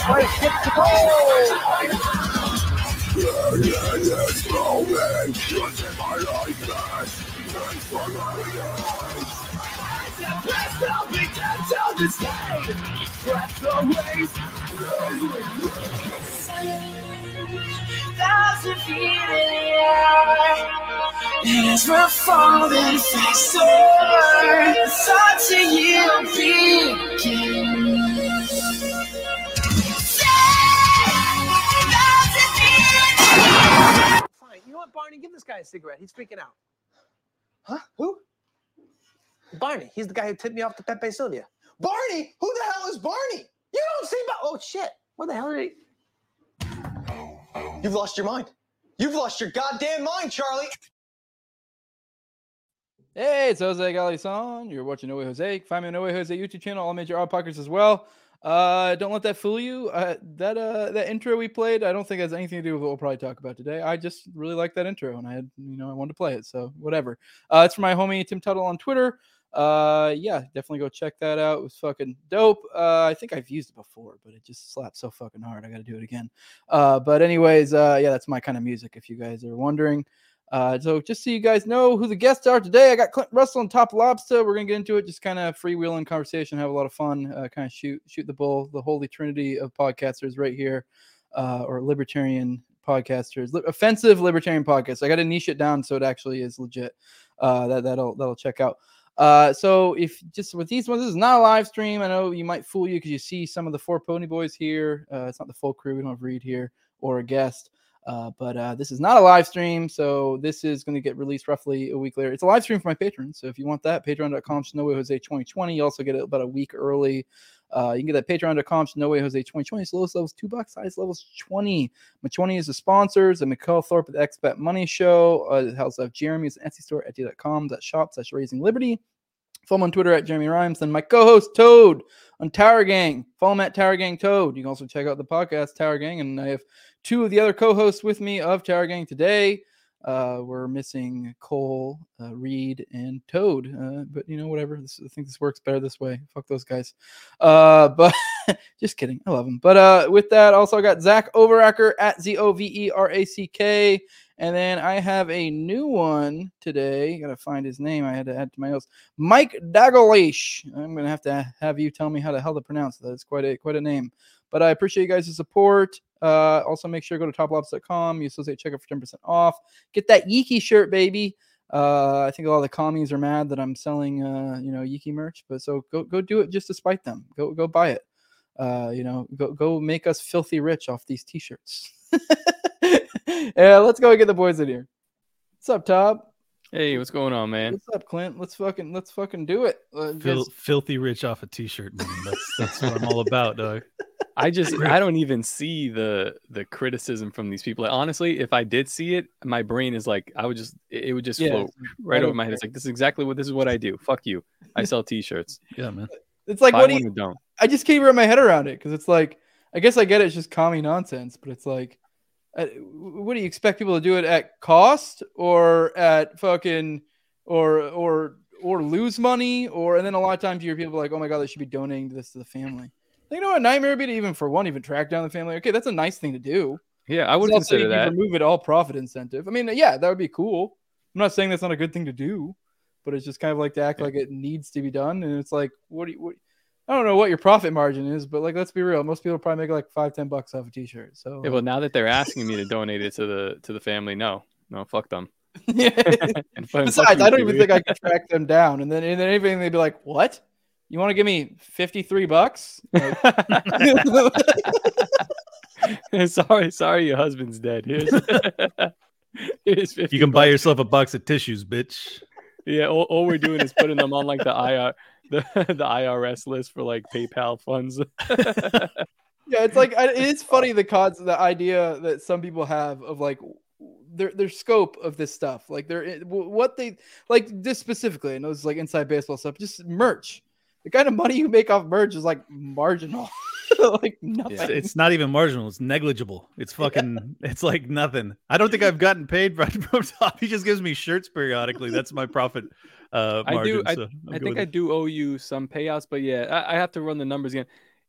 Try to skip the goal. Thousand feet in the air, and as we're falling faster, the thoughts of you begin. Fine, you know what, Barney? Give this guy a cigarette. He's freaking out. Huh? Who? Barney. He's the guy who tipped me off to Pepe Sylvia. Barney? Who the hell is Barney? You don't see about. Oh shit! What the hell did he? You've lost your mind. You've lost your goddamn mind, Charlie. Hey, it's Jose Galison. You're watching No Way Jose. Find me on No Way Jose YouTube channel, all major odd podcasts as well. Don't let that fool you. That intro we played, I don't think has anything to do with what we'll probably talk about today. I just really like that intro, and I wanted to play it, so whatever. It's from my homie Tim Tuttle on Twitter. Yeah, definitely go check that out. It was fucking dope. I think I've used it before, but it just slaps so fucking hard. I got to do it again. But anyways, yeah, that's my kind of music, if you guys are wondering. So just so you guys know who the guests are today, I got Clint Russell and Top Lobster. We're gonna get into it, just kind of freewheeling conversation, have a lot of fun, kind of shoot the bull, the holy trinity of podcasters right here, or libertarian podcasters, offensive libertarian podcasts. I got to niche it down so it actually is legit. That'll check out. So if just with these ones, this is not a live stream. I know you might fool you because you see some of the four Pony Boys here. It's not the full crew. We don't have Reed here or a guest. But this is not a live stream, so this is going to get released roughly a week later. It's a live stream for my patrons, so if you want that, patreon.com/NoWayJose2020. You also get it about a week early. You can get that patreon.com/NoWayJose2020. It's lowest level's $2, highest level's 20. My 20 is the sponsors, the Mikhail Thorpe with the Expat Money Show. It helps out Jeremy's Etsy store, etsy.com/shop/raising-liberty. Follow him on Twitter at Jeremy Rhymes. Then my co-host Toad on Tower Gang. Follow him at Tower Gang Toad. You can also check out the podcast Tower Gang, and I have two of the other co-hosts with me of Tower Gang today. We're missing Cole, Reed, and Toad. But whatever. I think this works better this way. Fuck those guys. But just kidding. I love them. But with that, also I got Zach Overacker at ZOVERACK. And then I have a new one today. Got to find his name. I had to add to my notes. Mike Dalglish. I'm going to have you tell me how the hell to pronounce that. It's quite a name. But I appreciate you guys' support. Also, make sure to go to toplobs.com. Use associate checkout for 10% off. Get that Yeeky shirt, baby. I think a lot of the commies are mad that I'm selling, Yeeky merch. But so go do it just to spite them. Go buy it. Go make us filthy rich off these t-shirts. Yeah, let's go get the boys in here. What's up, Top? Hey, what's going on, man? What's up, Clint? Let's fucking do it. Filthy rich off a t-shirt, man. That's what I'm all about, dog. I don't even see the criticism from these people. Like, honestly, if I did see it, my brain is like, it would just float right over my head. It's like, this is what I do. Fuck you. I sell t-shirts. Yeah, man. It's like, what do you don't? I just can't wrap my head around it because it's like, I guess I get it. It's just commie nonsense, but it's like, what do you expect people to do it at cost or at fucking or lose money and then a lot of times you hear people like, oh my god, they should be donating this to the family. You know what, nightmare would be to even track down the family. Okay, that's a nice thing to do. Yeah, I would consider that. Remove it all profit incentive. I mean, yeah, that would be cool. I'm not saying that's not a good thing to do, but it's just kind of like to act like it needs to be done. And it's like, what I don't know what your profit margin is, but like, let's be real. Most people probably make like $5-10 off a t-shirt. So yeah, well, now that they're asking me to donate it to the family, no, fuck them. Besides, I don't even think I can track them down. And then anything, they'd be like, what? You want to give me $53? Like, sorry, your husband's dead. Here's $50. You can buy yourself a box of tissues, bitch. Yeah, all we're doing is putting them on like the IRS list for like PayPal funds. Yeah, it's like it's funny the idea that some people have of like their scope of this stuff, like what they like this specifically. I know it's like inside baseball stuff, just merch. The kind of money you make off merch is like marginal. Like nothing. It's not even marginal. It's negligible. It's fucking. It's like nothing. I don't think I've gotten paid from Top. He just gives me shirts periodically. That's my profit margin. I think I do owe you some payouts, but yeah, I have to run the numbers again.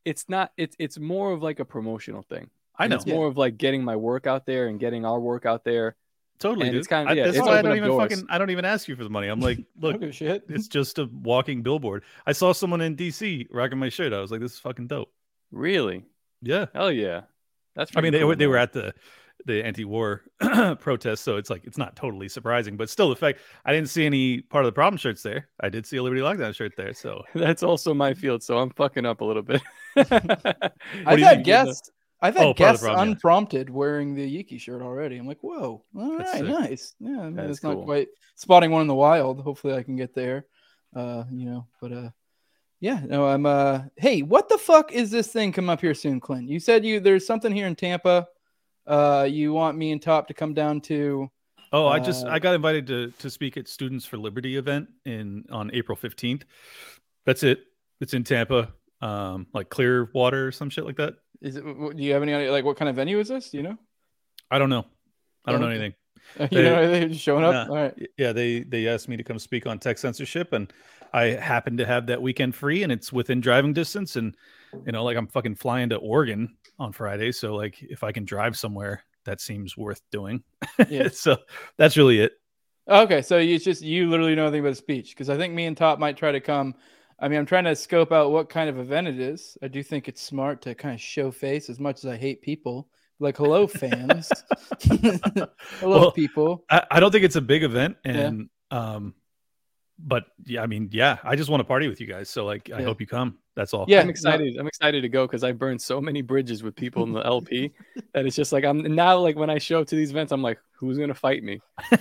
it's not. It's more of like a promotional thing. I And know. it's more of like getting my work out there and getting our work out there. Totally, And dude. it's kind of- yeah, that's it's why I opened don't up even doors. I don't even ask you for the money. I'm like, I look, don't give a shit. it's just a walking billboard. I saw someone in DC rocking my shirt. I was like, this is fucking dope. Really? Yeah. Hell yeah. That's. I mean, freaking cool, they were man. at the anti-war protest, so it's like it's not totally surprising, but still, the fact I didn't see any part of the problem shirts there. I did see a Liberty Lockdown shirt there, so That's also my field, so I'm fucking up a little bit. I've had guests. I've Oh, had part of the guests problem, yeah. unprompted wearing the Yiki shirt already. I'm like, whoa, all That's right, sick. nice. Yeah, I mean, That's it's not cool. quite spotting one in the wild. Hopefully, I can get there. But yeah, no, I'm. Hey, what the fuck is this thing come up here soon, Clint? You said there's something here in Tampa. You want me and Top to come down to? Oh, I got invited to speak at Students for Liberty event on April 15th. That's it. It's in Tampa, like Clearwater or some shit like that. Is it? Do you have any idea? Like, what kind of venue is this? Do you know? I don't know. I don't know Okay. anything. You know, they're just showing up. Nah. All right. Yeah, they asked me to come speak on tech censorship, and I happen to have that weekend free, and it's within driving distance, and like I'm fucking flying to Oregon on Friday, so like if I can drive somewhere, that seems worth doing. Yeah. So that's really it. Okay, so you literally know nothing about a speech, because I think me and Top might try to come. I mean, I'm trying to scope out what kind of event it is. I do think it's smart to kind of show face, as much as I hate people. Like, hello, fans. Hello, Well, people. I don't think it's a big event, and but yeah, I mean, yeah, I just want to party with you guys, so like I hope you come. That's all. Yeah, I'm excited. I'm excited to go because I burned so many bridges with people in the LP that it's just like I'm now like when I show up to these events, I'm like, who's gonna fight me?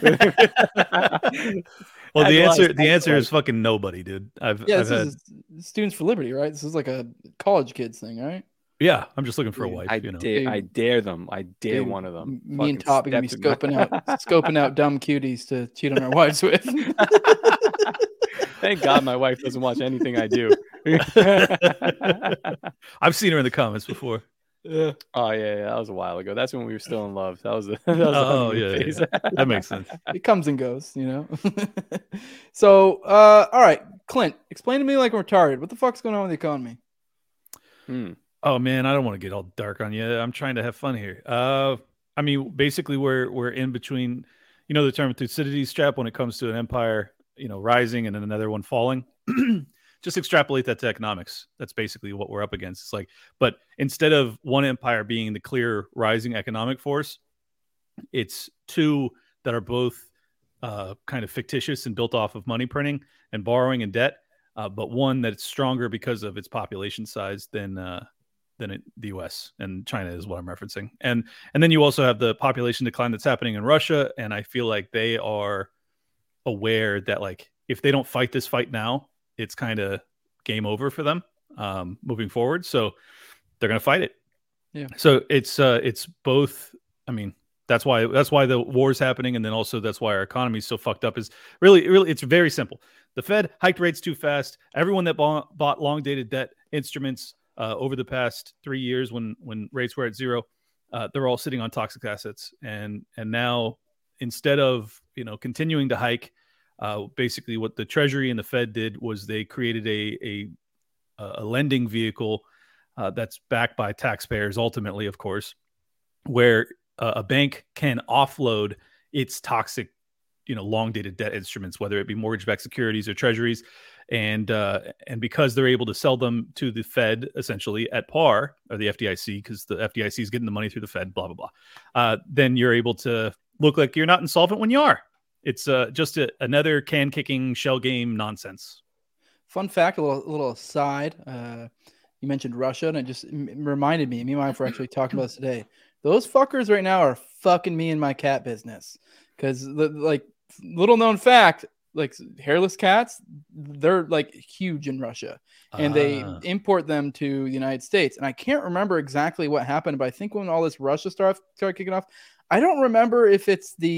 Well, the Advice, answer advice. is fucking nobody, dude. This is Students for Liberty, right? This is like a college kids thing, right? yeah, I'm just looking for a Dude, wife. I Dude. I dare them. I dare Dude, one of them. Me and Fucking Top are gonna be step in scoping out dumb cuties to cheat on our wives with. Thank God my wife doesn't watch anything I do. I've seen her in the comments before. Yeah. Oh yeah, that was a while ago. That's when we were still in love. That was the Oh honeymoon yeah, phase. yeah. That makes sense. It comes and goes, So, all right, Clint, explain to me like I'm retarded. What the fuck's going on with the economy? Oh man, I don't want to get all dark on you. I'm trying to have fun here. I mean, basically, we're in between, the term Thucydides trap when it comes to an empire, rising and then another one falling. Just extrapolate that to economics. That's basically what we're up against. It's like, but instead of one empire being the clear rising economic force, it's two that are both kind of fictitious and built off of money printing and borrowing and debt, but one that's stronger because of its population size than the U.S. and China is what I'm referencing. And then you also have the population decline that's happening in Russia, and I feel like they are aware that like if they don't fight this fight now, it's kind of game over for them moving forward. So they're going to fight it. Yeah. So it's both. I mean, that's why the war is happening, and then also that's why our economy is so fucked up. Is really it's very simple. The Fed hiked rates too fast. Everyone that bought long dated debt instruments over the past 3 years when rates were at zero, they're all sitting on toxic assets, and now instead of continuing to hike. Basically, what the Treasury and the Fed did was they created a lending vehicle that's backed by taxpayers, ultimately, of course, where a bank can offload its toxic, long-dated debt instruments, whether it be mortgage-backed securities or treasuries, and because they're able to sell them to the Fed essentially at par, or the FDIC, because the FDIC is getting the money through the Fed, blah blah blah. Then you're able to look like you're not insolvent when you are. It's just another can-kicking shell game nonsense. Fun fact, a little aside. You mentioned Russia, and it just reminded me. Me and my wife were actually talking about this today. Those fuckers right now are fucking me in my cat business. Because, like, little known fact, like hairless cats, they're like huge in Russia, and they import them to the United States. And I can't remember exactly what happened, but I think when all this Russia stuff started kicking off, I don't remember if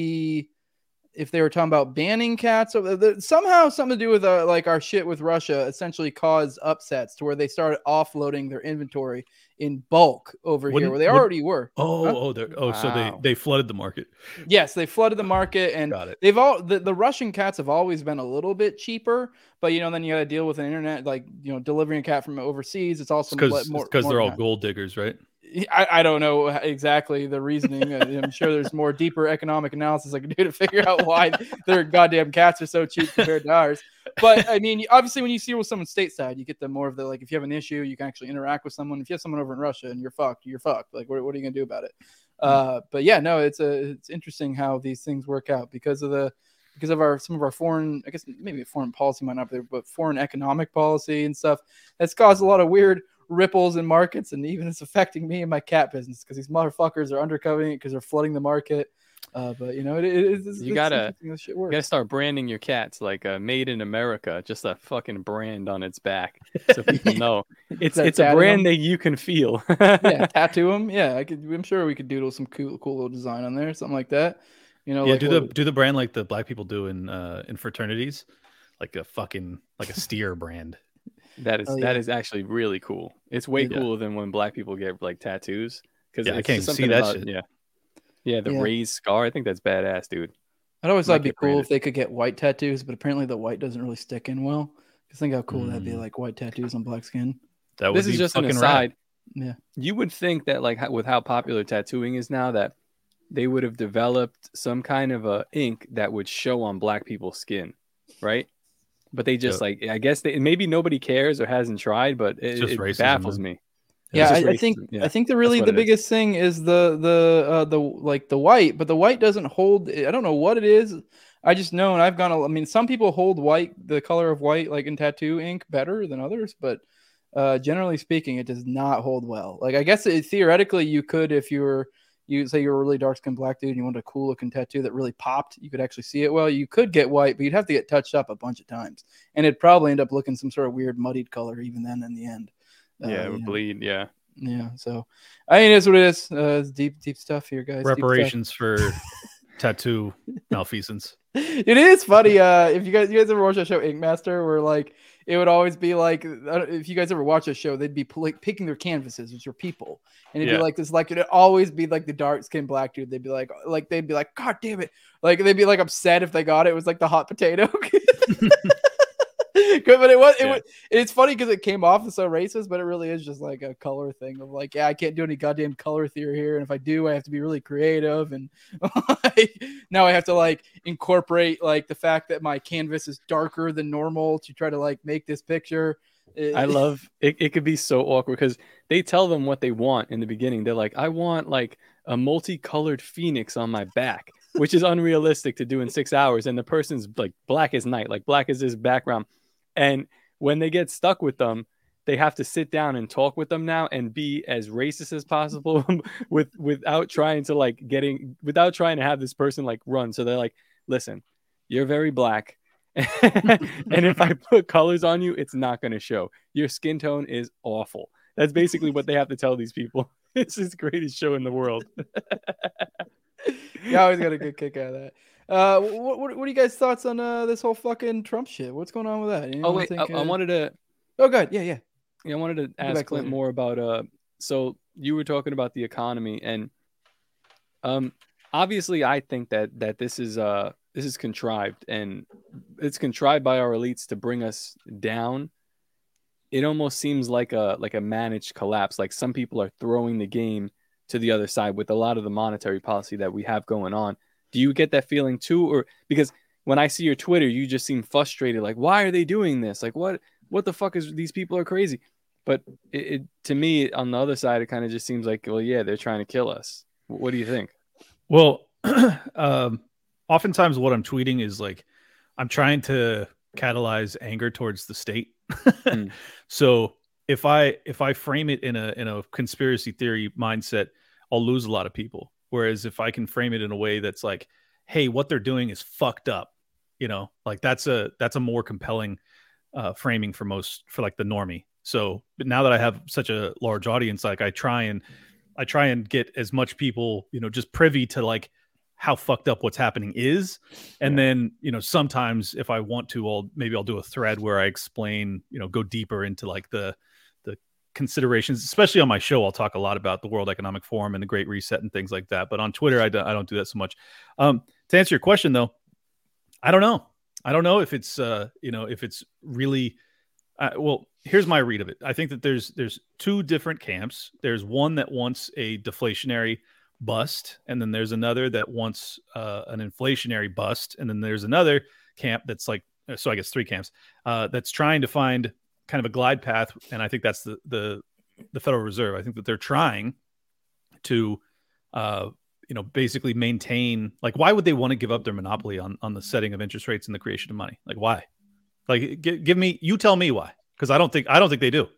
they were talking about banning cats, or somehow something to do with like our shit with Russia essentially caused upsets to where they started offloading their inventory in bulk over here where they already were. So Wow. they flooded the market. Yes, they flooded the market, and Got it. the Russian cats have always been a little bit cheaper, but then you got to deal with an internet, like delivering a cat from overseas. It's also Because more they're all gold diggers, right? I don't know exactly the reasoning. I'm sure there's more deeper economic analysis I can do to figure out why their goddamn cats are so cheap compared to ours. But I mean, obviously, when you see with someone stateside, you get the more of the like. If you have an issue, you can actually interact with someone. If you have someone over in Russia and you're fucked, you're fucked. Like, what are you gonna do about it? But yeah, no, it's interesting how these things work out because of some of our foreign, I guess maybe foreign policy might not be there, but foreign economic policy and stuff that's caused a lot of weird ripples in markets, and even it's affecting me and my cat business because these motherfuckers are undercutting it because they're flooding the market. But you gotta start branding your cats like "Made in America," just a fucking brand on its back, so people know it's a brand that you can feel. Yeah, tattoo them. Yeah, I'm sure we could doodle some cool little design on there, something like that. Like do the brand like the black people do in fraternities, like a steer brand. That is actually really cool. It's way cooler than when black people get like tattoos because I can't see that shit. Yeah, the raised scar. I think that's badass, dude. I'd always thought it'd be cool if they could get white tattoos, but apparently the white doesn't really stick in well. Just think how cool that'd be, like white tattoos on black skin. This is just an aside. Yeah, you would think that like with how popular tattooing is now, that they would have developed some kind of a ink that would show on black people's skin, right? But they just I guess maybe nobody cares or hasn't tried, but it baffles me. Yeah, I think the biggest thing is the white, but the white doesn't hold. I don't know what it is. I just know, and I've gone. I mean, some people hold white, the color of white, like in tattoo ink, better than others, but generally speaking, it does not hold well. Like I guess theoretically you could, if you say you're a really dark skinned black dude and you want a cool looking tattoo that really popped, you could actually see it well. You could get white, but you'd have to get touched up a bunch of times, and it'd probably end up looking some sort of weird muddied color even then in the end. It would bleed. Yeah. So I mean, it's what it is. It's deep stuff here, guys. Reparations for tattoo malfeasance. It is funny. If you guys ever watch that show Ink Master, where like it would always be like, if you guys ever watch a show, they'd be picking their canvases, which are people, and it'd be like this, like it'd always be like the dark skinned black dude. They'd be like, God damn it, like they'd be like upset if they got it. It was like the hot potato. Good, but it's funny because it came off as so racist, but it really is just like a color thing of like, I can't do any goddamn color theory here, and if I do, I have to be really creative, and now I have to like incorporate like the fact that my canvas is darker than normal to try to like make this picture. I love it. It could be so awkward because they tell them what they want in the beginning. They're like, I want like a multicolored phoenix on my back, which is unrealistic to do in 6 hours, and the person's like black as night, like black as this background. And when they get stuck with them, they have to sit down and talk with them now and be as racist as possible without trying to have this person like run. So they're like, listen, you're very black. And if I put colors on you, it's not going to show. Your skin tone is awful. That's basically what they have to tell these people. It's the greatest show in the world. Yeah, I always got a good kick out of that. What are you guys' thoughts on this whole fucking Trump shit? What's going on with that? I wanted to. Oh, good. Yeah. I wanted to ask Clint more about. So you were talking about the economy, and obviously, I think that this is contrived, and it's contrived by our elites to bring us down. It almost seems like a managed collapse. Like some people are throwing the game to the other side with a lot of the monetary policy that we have going on. Do you get that feeling too? Or because when I see your Twitter, you just seem frustrated. Like, why are they doing this? Like, what the fuck is these people are crazy? But it to me, on the other side, it kind of just seems like, well, yeah, they're trying to kill us. What do you think? Well, oftentimes what I'm tweeting is like, I'm trying to catalyze anger towards the state. So if I frame it in a conspiracy theory mindset, I'll lose a lot of people. Whereas if I can frame it in a way that's like, hey, what they're doing is fucked up, like that's a more compelling framing for like the normie. So, but now that I have such a large audience, like I try and get as much people, just privy to like how fucked up what's happening is. And then, sometimes if I want to, I'll do a thread where I explain, go deeper into like the considerations, especially on my show. I'll talk a lot about the World Economic Forum and the Great Reset and things like that. But on Twitter, I don't do that so much. To answer your question, though, I don't know. I don't know if it's if it's really well. Here's my read of it. I think that there's two different camps. There's one that wants a deflationary bust, and then there's another that wants an inflationary bust, and then there's another camp that's like, so I guess three camps that's trying to find kind of a glide path. And I think that's the Federal Reserve. I think that they're trying to basically maintain, like, why would they want to give up their monopoly on the setting of interest rates and the creation of money? Like, why? Like, you tell me why, because I don't think they do.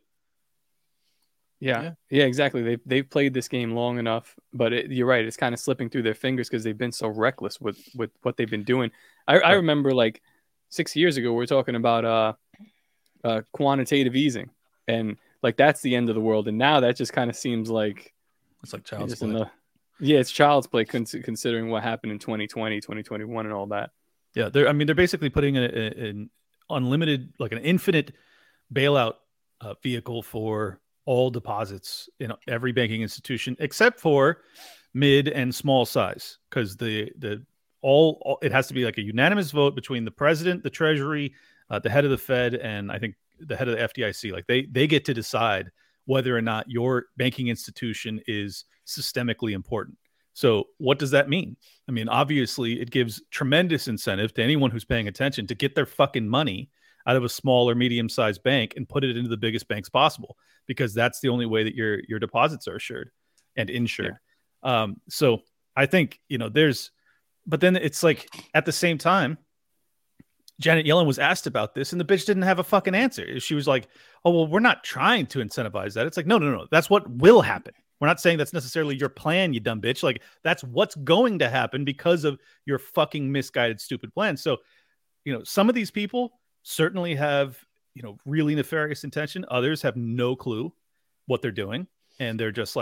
Yeah, exactly. They've played this game long enough, but you're right. It's kind of slipping through their fingers because they've been so reckless with what they've been doing. I remember like 6 years ago, we were talking about quantitative easing, and like that's the end of the world. And now that just kind of seems like it's like child's play. It's child's play considering what happened in 2020, 2021, and all that. Yeah, they're basically putting an unlimited, like an infinite bailout vehicle for all deposits in every banking institution except for mid and small size, because it has to be like a unanimous vote between the president, the treasury, the head of the Fed, and I think the head of the FDIC. Like they get to decide whether or not your banking institution is systemically important. So what does that mean? I mean, obviously it gives tremendous incentive to anyone who's paying attention to get their fucking money out of a small or medium-sized bank and put it into the biggest banks possible, because that's the only way that your deposits are assured and insured. Yeah. So I think, but then it's like at the same time, Janet Yellen was asked about this and the bitch didn't have a fucking answer. She was like, oh, well, we're not trying to incentivize that. It's like, no. That's what will happen. We're not saying that's necessarily your plan, you dumb bitch. Like, that's what's going to happen because of your fucking misguided, stupid plan. So, some of these people certainly have, really nefarious intention. Others have no clue what they're doing. And they're just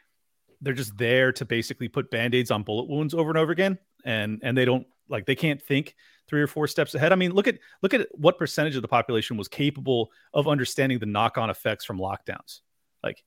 there to basically put Band-Aids on bullet wounds over and over again. And they don't, like, they can't think 3 or 4 steps ahead. I mean, look at what percentage of the population was capable of understanding the knock-on effects from lockdowns. Like,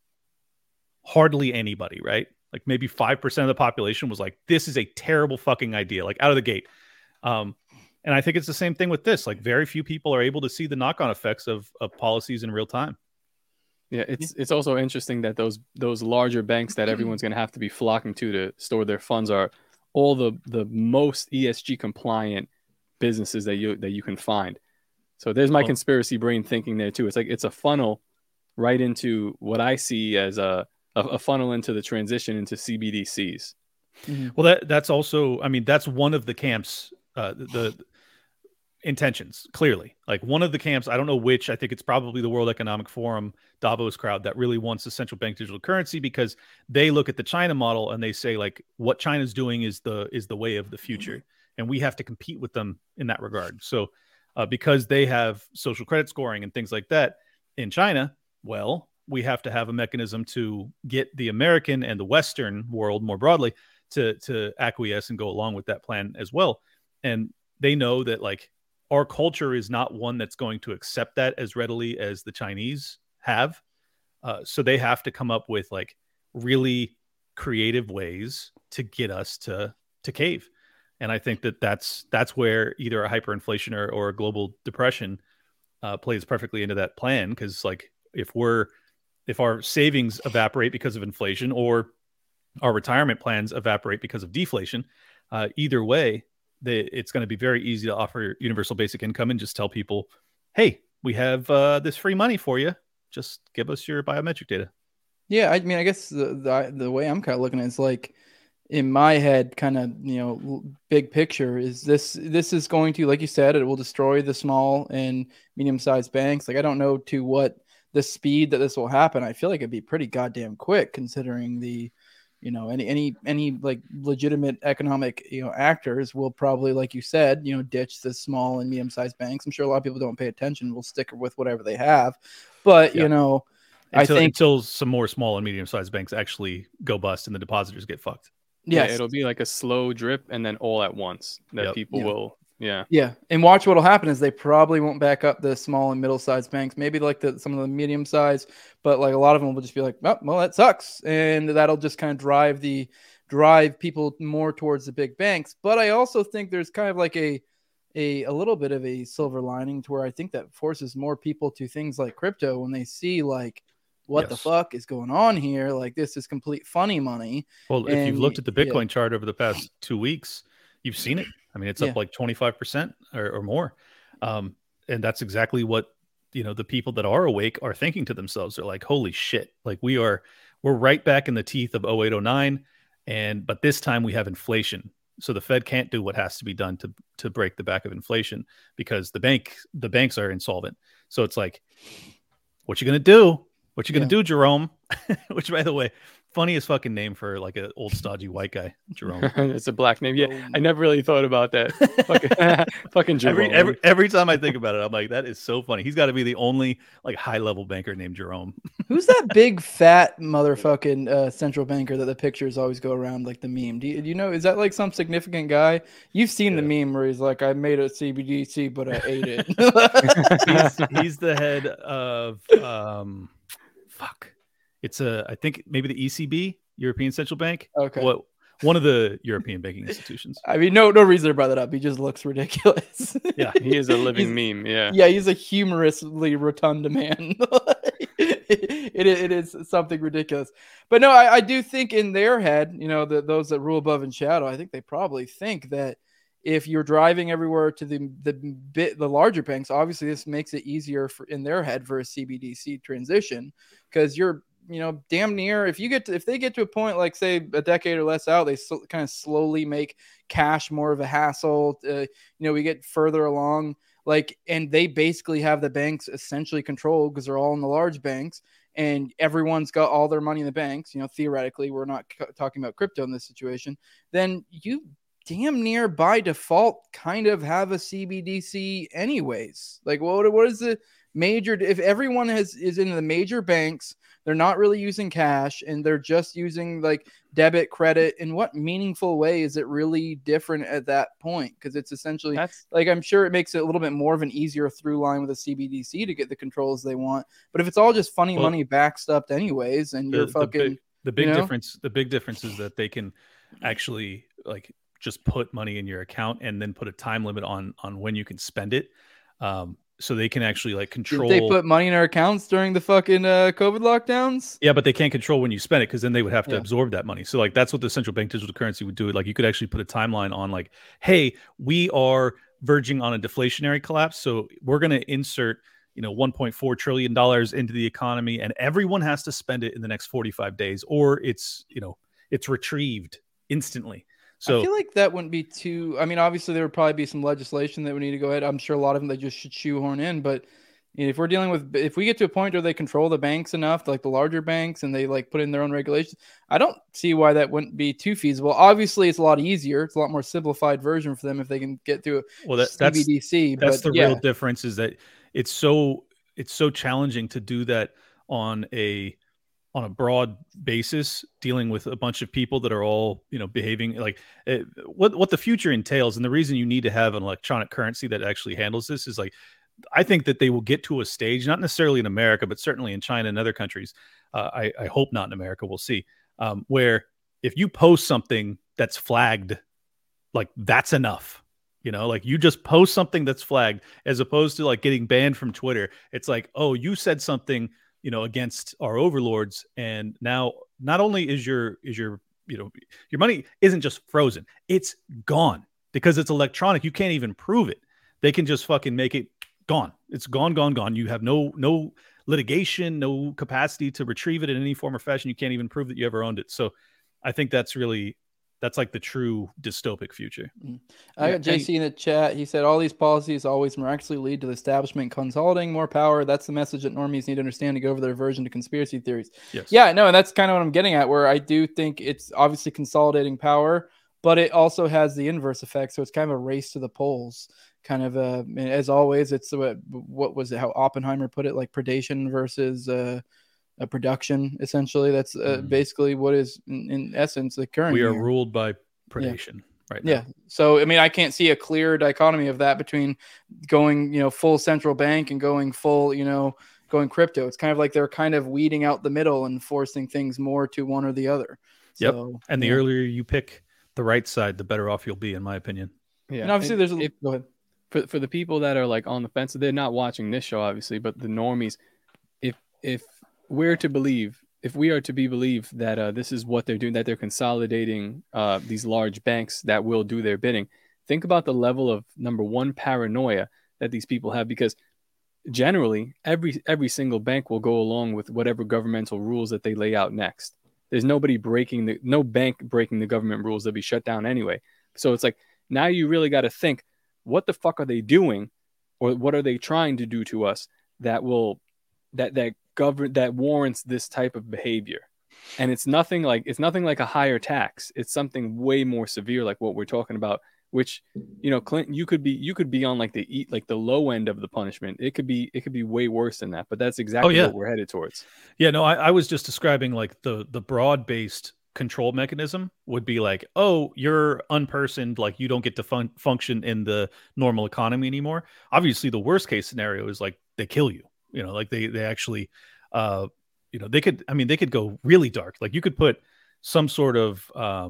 hardly anybody, right? Like maybe 5% of the population was like, this is a terrible fucking idea, like out of the gate. And I think it's the same thing with this. Like, very few people are able to see the knock-on effects of policies in real time. Yeah, it's also interesting that those larger banks that everyone's going to have to be flocking to store their funds are all the most ESG compliant businesses that you can find. So there's my conspiracy brain thinking there too. It's like it's a funnel right into what I see as a funnel into the transition into CBDCs. Mm-hmm. Well, that's also, I mean, that's one of the camps, the intentions, clearly. Like, one of the camps, I don't know which, I think it's probably the World Economic Forum Davos crowd that really wants a central bank digital currency, because they look at the China model and they say, like, what China's doing is the way of the future, and we have to compete with them in that regard. So because they have social credit scoring and things like that in China, well, we have to have a mechanism to get the American and the Western world more broadly to acquiesce and go along with that plan as well. And they know that, like, our culture is not one that's going to accept that as readily as the Chinese have. So they have to come up with, like, really creative ways to get us to cave. And I think that's where either a hyperinflation or a global depression plays perfectly into that plan. Because, like, if our savings evaporate because of inflation, or our retirement plans evaporate because of deflation, either way, it's going to be very easy to offer universal basic income and just tell people, hey, we have this free money for you. Just give us your biometric data. Yeah, I mean, I guess the way I'm kind of looking at it is, like, in my head, kind of, big picture is this is going to, like you said, it will destroy the small and medium-sized banks. Like, I don't know to what the speed that this will happen. I feel like it'd be pretty goddamn quick, considering the, any like legitimate economic, actors will probably, like you said, ditch the small and medium-sized banks. I'm sure a lot of people don't pay attention, will stick with whatever they have. But, yeah. I think until some more small and medium-sized banks actually go bust and the depositors get fucked. Yeah, it'll be like a slow drip and then all at once that people will Yeah. Yeah, and watch what'll happen is they probably won't back up the small and middle-sized banks, maybe like some of the medium size, but like a lot of them will just be like, oh, well, that sucks, and that'll just kind of drive people more towards the big banks. But I also think there's kind of like a little bit of a silver lining to where I think that forces more people to things like crypto when they see like what the fuck is going on here. Like this is complete funny money. Well, if you've looked at the Bitcoin yeah. chart over the past 2 weeks, you've seen it. I mean, it's up like 25% or more. And that's exactly what, the people that are awake are thinking to themselves. They're like, holy shit. Like we're right back in the teeth of 0809. But this time we have inflation. So the Fed can't do what has to be done to break the back of inflation because the banks are insolvent. So it's like, what you going to do? What you going to do, Jerome? Which, by the way, funniest fucking name for like an old stodgy white guy, Jerome. It's a black name. Yeah, I never really thought about that. fucking Jerome. Every time I think about it, I'm like, that is so funny. He's got to be the only like high level banker named Jerome. Who's that big fat motherfucking central banker that the pictures always go around like the meme? Do you know? Is that like some significant guy? You've seen the meme where he's like, I made a CBDC, but I ate it. he's the head of It's I think maybe the ECB, European Central Bank. Okay. One of the European banking institutions. I mean, no reason to bring that up. He just looks ridiculous. Yeah, he is a living meme. Yeah. Yeah, he's a humorously rotund man. it is something ridiculous. But no, I do think in their head, those that rule above in shadow, I think they probably think that if you're driving everywhere to the larger banks, obviously this makes it easier in their head for a CBDC transition because you're damn near if they get to a point like say a decade or less out, they kind of slowly make cash more of a hassle. We get further along, and they basically have the banks essentially controlled because they're all in the large banks and everyone's got all their money in the banks. Theoretically, we're not talking about crypto in this situation. Then you damn near by default kind of have a CBDC anyways. Like what is the major if everyone is in the major banks, they're not really using cash and they're just using like debit, credit. In what meaningful way is it really different at that point? Because it's essentially I'm sure it makes it a little bit more of an easier through line with a CBDC to get the controls they want. But if it's all just funny money backstopped anyways, and you're the big difference is that they can actually like just put money in your account and then put a time limit on when you can spend it. So they can actually like control. Did they put money in our accounts during the fucking COVID lockdowns? Yeah, but they can't control when you spend it because then they would have to absorb that money. So like that's what the central bank digital currency would do. Like you could actually put a timeline on like, hey, we are verging on a deflationary collapse. So we're going to insert, $1.4 trillion into the economy and everyone has to spend it in the next 45 days or it's retrieved instantly. So I feel like that wouldn't be too. I mean, obviously there would probably be some legislation that would need to go ahead. I'm sure a lot of them they just should shoehorn in. But if we get to a point where they control the banks enough, like the larger banks, and they like put in their own regulations, I don't see why that wouldn't be too feasible. Obviously, it's a lot easier. It's a lot more simplified version for them if they can get to CBDC. That's the real difference is that it's so challenging to do that on a broad basis, dealing with a bunch of people that are all, behaving like what the future entails. And the reason you need to have an electronic currency that actually handles this is like, I think that they will get to a stage, not necessarily in America, but certainly in China and other countries. I hope not in America. We'll see. Where if you post something that's flagged, like that's enough. Like you just post something that's flagged as opposed to like getting banned from Twitter. It's like, oh, you said something against our overlords. And now not only is your money isn't just frozen, it's gone because it's electronic. You can't even prove it. They can just fucking make it gone. It's gone. You have no litigation, no capacity to retrieve it in any form or fashion. You can't even prove that you ever owned it. So I think that's like the true dystopic future. I got JC in the chat. He said all these policies always miraculously lead to the establishment consolidating more power. That's the message that normies need to understand to go over their aversion to conspiracy theories. Yes. Yeah, no, and that's kind of what I'm getting at, where I do think it's obviously consolidating power, but it also has the inverse effect. So it's kind of a race to the polls. Kind of as always, it's what was it? How Oppenheimer put it, like predation versus a production. Essentially, that's basically what is in essence the current. We are ruled by predation, right now. Yeah. So, I mean, I can't see a clear dichotomy of that between going, full central bank and going full, going crypto. It's kind of like they're kind of weeding out the middle and forcing things more to one or the other. Yep. So, And the earlier you pick the right side, the better off you'll be, in my opinion. Yeah. And obviously, go ahead. For the people that are like on the fence, they're not watching this show, obviously, but the normies, if we are to be believed that this is what they're doing, that they're consolidating these large banks that will do their bidding, think about the level of, number one, paranoia that these people have, because generally every single bank will go along with whatever governmental rules that they lay out next. There's no bank breaking the government rules. They'll be shut down anyway. So it's like, now you really got to think, what the fuck are they doing, or what are they trying to do to us that warrants this type of behavior? And it's nothing like a higher tax. It's something way more severe, like what we're talking about, which, Clinton, you could be on like the low end of the punishment. It could be way worse than that, but that's exactly what we're headed towards. Yeah, no, I was just describing like the broad-based control mechanism would be like, oh, you're unpersoned, like you don't get to function in the normal economy anymore. Obviously, the worst case scenario is like they kill you. Like they actually, they could go really dark. Like you could put some sort of,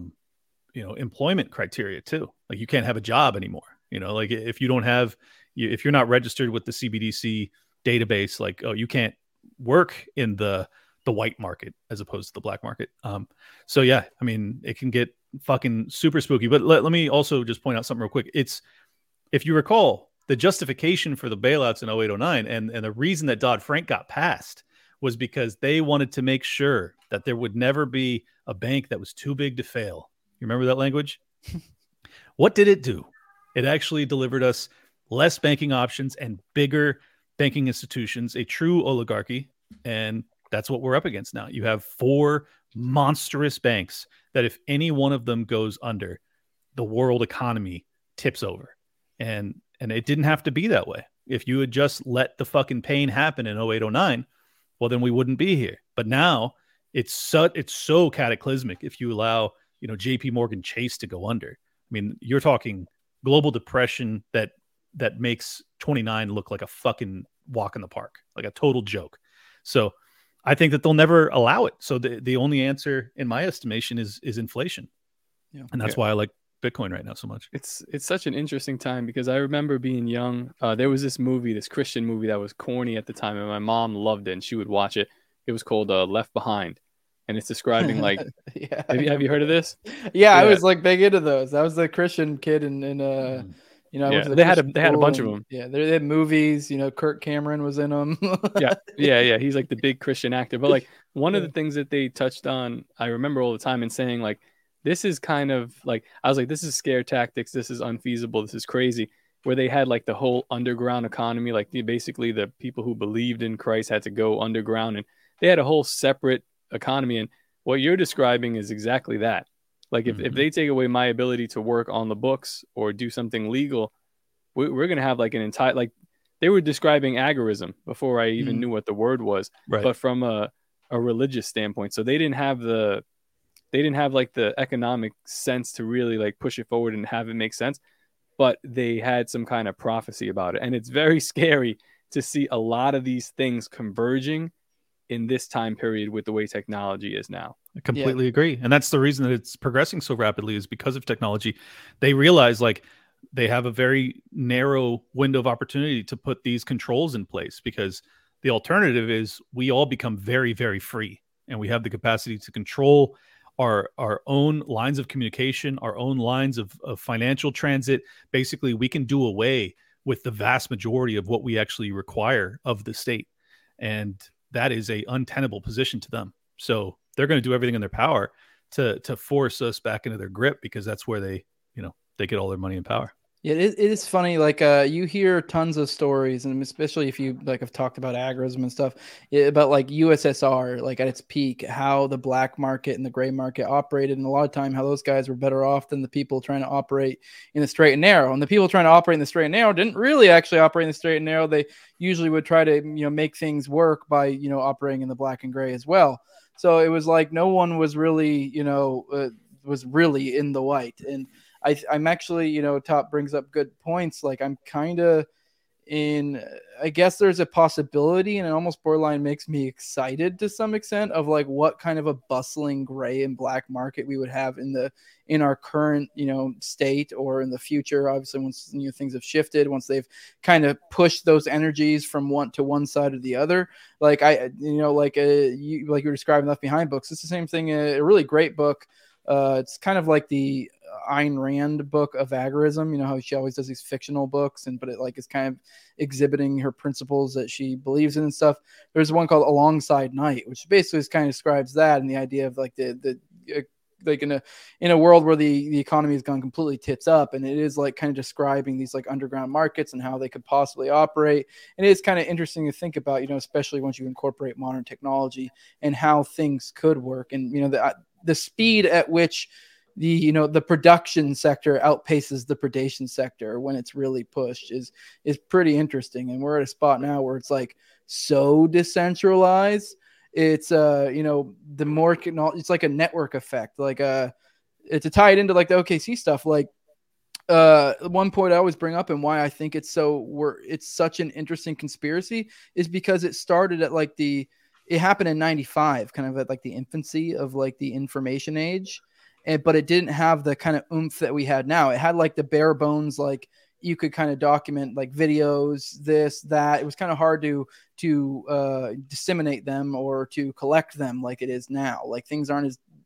employment criteria too. Like you can't have a job anymore. Like if you don't have, if you're not registered with the CBDC database, like, oh, you can't work in the white market as opposed to the black market. So yeah, I mean, it can get fucking super spooky. But let me also just point out something real quick. If you recall, the justification for the bailouts in 0809 and the reason that Dodd-Frank got passed was because they wanted to make sure that there would never be a bank that was too big to fail. You remember that language? What did it do? It actually delivered us less banking options and bigger banking institutions, a true oligarchy. And that's what we're up against now. You have 4 monstrous banks that if any one of them goes under, the world economy tips over. And it didn't have to be that way. If you had just let the fucking pain happen in 0809, well, then we wouldn't be here. But now it's so cataclysmic if you allow, JP Morgan Chase to go under. I mean, you're talking global depression that makes 29 look like a fucking walk in the park, like a total joke. So I think that they'll never allow it. So the only answer, in my estimation, is inflation. Yeah. And that's why I like Bitcoin right now so much. It's such an interesting time because I remember being young. There was this Christian movie that was corny at the time, and my mom loved it, and she would watch it. It was called Left Behind, and it's describing like. Yeah. Have you heard of this? Yeah, I was like big into those. I was the Christian kid in they had a bunch of them. Yeah, they had movies. Kirk Cameron was in them. yeah. He's like the big Christian actor. But like one of the things that they touched on, I remember all the time, and saying like, this is kind of like, I was like, this is scare tactics. This is unfeasible. This is crazy. Where they had like the whole underground economy, like basically the people who believed in Christ had to go underground, and they had a whole separate economy. And what you're describing is exactly that. Like if they take away my ability to work on the books or do something legal, we're going to have like an entire, like they were describing agorism before I even knew what the word was, right. But from a religious standpoint. So they didn't have like the economic sense to really like push it forward and have it make sense, but they had some kind of prophecy about it. And it's very scary to see a lot of these things converging in this time period with the way technology is now. I completely agree. And that's the reason that it's progressing so rapidly is because of technology. They realize like they have a very narrow window of opportunity to put these controls in place, because the alternative is we all become very, very free, and we have the capacity to control our own lines of communication, our own lines of financial transit. Basically, we can do away with the vast majority of what we actually require of the state. And that is a untenable position to them. So they're going to do everything in their power to force us back into their grip, because that's where they get all their money and power. Yeah, it is funny. Like you hear tons of stories, and especially if you like have talked about agorism and stuff, about like USSR, like at its peak, how the black market and the gray market operated, and a lot of time how those guys were better off than the people trying to operate in the straight and narrow. And the people trying to operate in the straight and narrow didn't really actually operate in the straight and narrow. They usually would try to make things work by operating in the black and gray as well. So it was like no one was really was really in the white. And I'm actually, you know, Top brings up good points. Like I'm kind of I guess there's a possibility, and it almost borderline makes me excited to some extent of like what kind of a bustling gray and black market we would have in our current, you know, state, or in the future. Obviously, once new things have shifted, once they've kind of pushed those energies from one side or the other. Like like you were describing Left Behind books. It's the same thing. A really great book. It's kind of like the Ayn Rand book of agorism. You know how she always does these fictional books, but it like is kind of exhibiting her principles that she believes in and stuff. There's one called Alongside Night, which basically kind of describes that, and the idea of like the like in a world where the economy has gone completely tits up, and it is like kind of describing these like underground markets and how they could possibly operate. And it is kind of interesting to think about, you know, especially once you incorporate modern technology and how things could work. And, you know, the speed at which the production sector outpaces the predation sector when it's really pushed is pretty interesting. And we're at a spot now where it's like so decentralized. It's the more it's like a network effect. Like to tie it into like the OKC stuff, like one point I always bring up and why I think it's such an interesting conspiracy is because it started at like it happened in 95, kind of at like the infancy of like the information age. But it didn't have the kind of oomph that we had now. It had like the bare bones, like you could kind of document like videos, this, that. It was kind of hard to disseminate them or to collect them like it is now. Like things aren't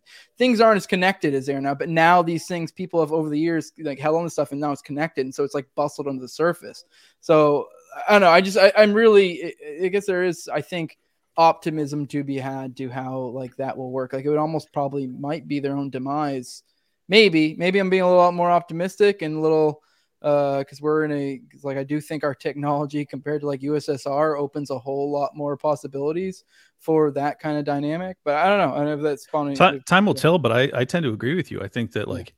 as connected as they are now. But now these things, people have over the years like held on to stuff, and now it's connected, and so it's like bustled under the surface. So I don't know. I'm really, I guess there is, I think, optimism to be had to how like that will work. Like it would almost probably might be their own demise. Maybe I'm being a little more optimistic and a little because I do think our technology compared to like USSR opens a whole lot more possibilities for that kind of dynamic. But I don't know. I don't know if that's spawning. Time will tell, but I tend to agree with you. I think that like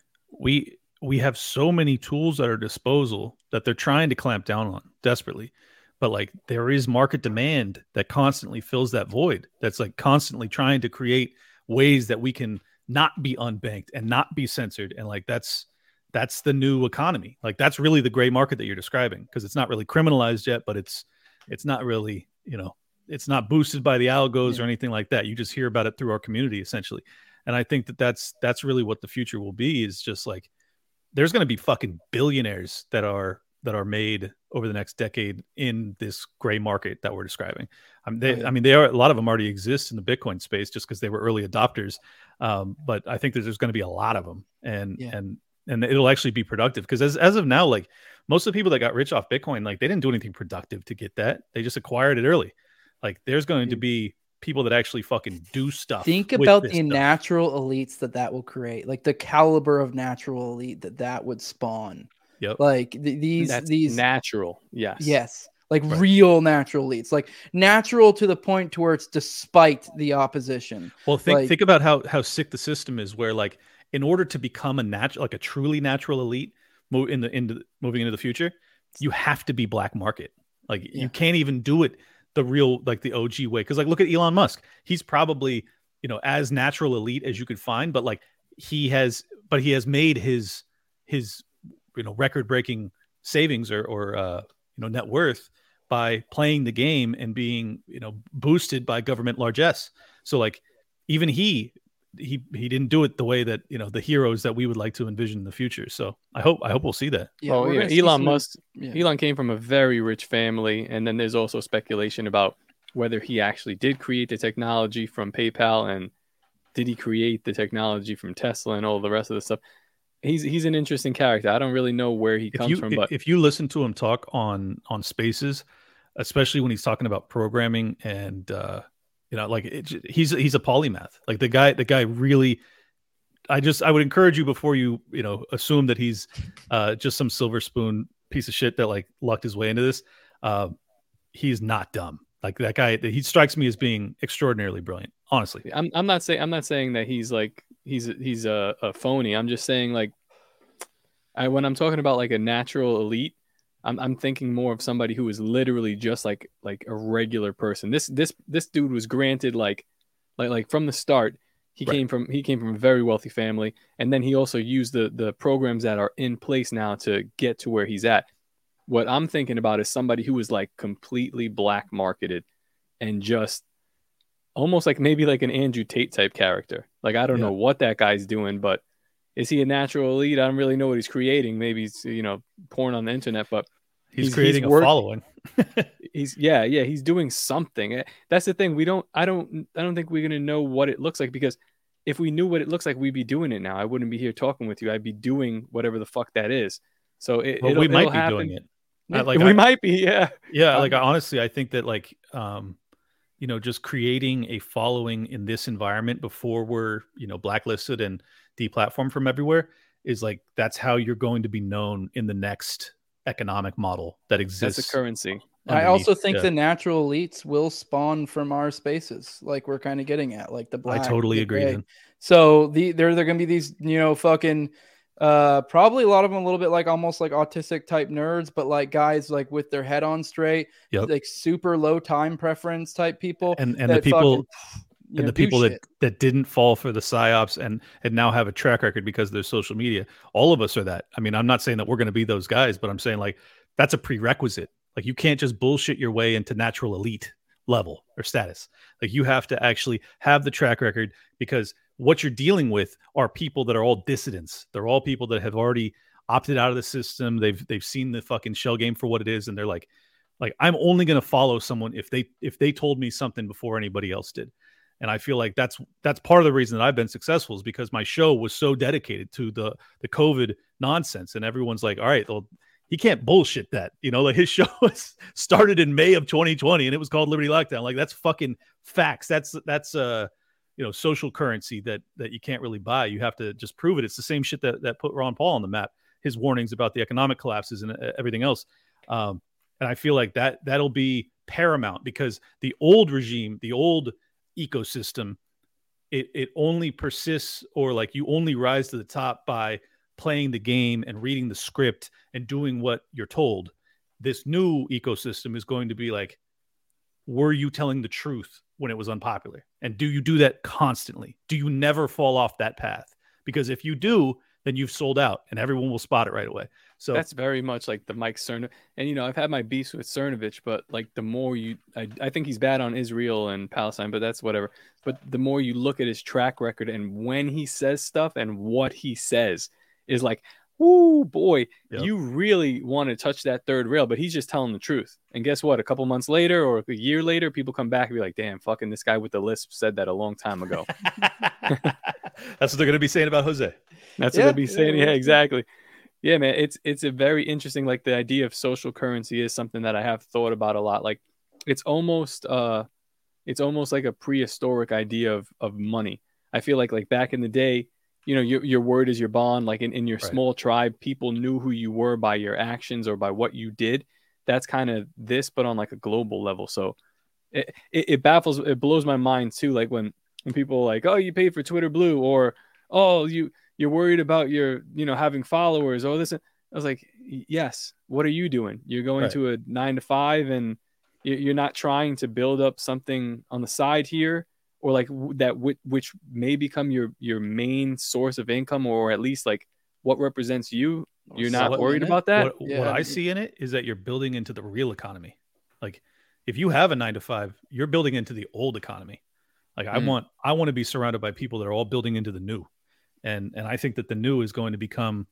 we have so many tools at our disposal that they're trying to clamp down on desperately. But like there is market demand that constantly fills that void. That's like constantly trying to create ways that we can not be unbanked and not be censored. And like that's the new economy. Like that's really the gray market that you're describing, because it's not really criminalized yet, but it's not really, you know, it's not boosted by the algos or anything like that. You just hear about it through our community essentially. And I think that that's really what the future will be, is just like there's going to be fucking billionaires that are made over the next decade in this gray market that we're describing. I mean, a lot of them already exist in the Bitcoin space just because they were early adopters. But I think that there's going to be a lot of them, and it'll actually be productive, because as of now, like most of the people that got rich off Bitcoin, like they didn't do anything productive to get that. They just acquired it early. Like there's going to be people that actually fucking do stuff. Think about the natural elites that will create, like the caliber of natural elite that would spawn. Yep. Like these natural. Yes. Like real natural elites, like natural to the point to where it's despite the opposition. Well, think about how sick the system is, where like in order to become a truly natural elite, moving into the future, you have to be black market. Like you can't even do it the real, like the OG way. Cause like, look at Elon Musk. He's probably, you know, as natural elite as you could find, but like he has made his, you know, record breaking savings or net worth by playing the game and being, you know, boosted by government largesse. So like even he didn't do it the way that, you know, the heroes that we would like to envision in the future. So I hope we'll see that. Elon came from a very rich family, and then there's also speculation about whether he actually did create the technology from PayPal, and did he create the technology from Tesla and all the rest of the stuff. He's an interesting character. I don't really know where he comes from, but if you listen to him talk on Spaces, especially when he's talking about programming and you know, like he's a polymath. Like the guy really. I would encourage you, before you assume that he's just some silver spoon piece of shit that like lucked his way into this. He's not dumb. Like that guy, he strikes me as being extraordinarily brilliant. Honestly, I'm not saying that he's a phony. I'm just saying, like, when I'm talking about like a natural elite, I'm thinking more of somebody who is literally just like a regular person. This dude was granted like from the start, He Right. came from a very wealthy family, and then he also used the programs that are in place now to get to where he's at. What I'm thinking about is somebody who was like completely black marketed and just almost like maybe like an Andrew Tate type character. Like, I don't know what that guy's doing, but is he a natural elite? I don't really know what he's creating. Maybe he's, porn on the internet, but He's creating a following. he's doing something. That's the thing. I don't think we're going to know what it looks like, because if we knew what it looks like, we'd be doing it now. I wouldn't be here talking with you. I'd be doing whatever the fuck that is. So we might be happen. doing it. We might be. Yeah. Yeah. Like, honestly, I think that just creating a following in this environment before we're, blacklisted and deplatformed from everywhere is like, that's how you're going to be known in the next economic model that exists. That's a currency. I also think the natural elites will spawn from our spaces, like we're kind of getting at, like the black. I totally agree. Then. So they're going to be these, fucking, probably a lot of them a little bit like almost like autistic type nerds, but like guys like with their head on straight, like super low time preference type people, and the people. And the people that didn't fall for the psyops and now have a track record because of their social media, all of us are that. I mean, I'm not saying that we're going to be those guys, but I'm saying like that's a prerequisite. Like, you can't just bullshit your way into natural elite level or status. Like, you have to actually have the track record, because what you're dealing with are people that are all dissidents. They're all people that have already opted out of the system. They've seen the fucking shell game for what it is, and they're like I'm only going to follow someone if they told me something before anybody else did. And I feel like that's part of the reason that I've been successful, is because my show was so dedicated to the COVID nonsense. And everyone's like, all right, well, he can't bullshit that. Like, his show was started in May of 2020 and it was called Liberty Lockdown. Like, that's fucking facts. That's social currency that you can't really buy. You have to just prove it. It's the same shit that put Ron Paul on the map, his warnings about the economic collapses and everything else. And I feel like that'll be paramount, because the old regime, the old ecosystem, it only persists, or like you only rise to the top by playing the game and reading the script and doing what you're told. This new ecosystem is going to be like, were you telling the truth when it was unpopular? And do you do that constantly? Do you never fall off that path? Because if you do, then you've sold out and everyone will spot it right away. So that's very much like the Mike Cernovich. And, I've had my beefs with Cernovich, but like the more I think he's bad on Israel and Palestine, but that's whatever. But the more you look at his track record and when he says stuff and what he says is like, whoo, boy, you really want to touch that third rail, but he's just telling the truth. And guess what? A couple months later or a year later, people come back and be like, damn, fucking this guy with the lisp said that a long time ago. That's what they're going to be saying about Jose. That's what they'll be saying. Yeah, exactly. Yeah, man, it's a very interesting, like the idea of social currency is something that I have thought about a lot. Like it's almost like a prehistoric idea of money. I feel like back in the day, your word is your bond. Like in your small tribe, people knew who you were by your actions or by what you did. That's kind of this, but on like a global level. So it blows my mind too. Like when people are like, oh, you paid for Twitter Blue, or oh, you're worried about your, having followers or this. I was like, yes. What are you doing? You're going to a 9 to 5 and you're not trying to build up something on the side here, or like that, which may become your main source of income, or at least like what represents you. You're not worried about that. What I see in it is that you're building into the real economy. Like if you have a 9 to 5, you're building into the old economy. Like I want to be surrounded by people that are all building into the new. And I think that the new is going to become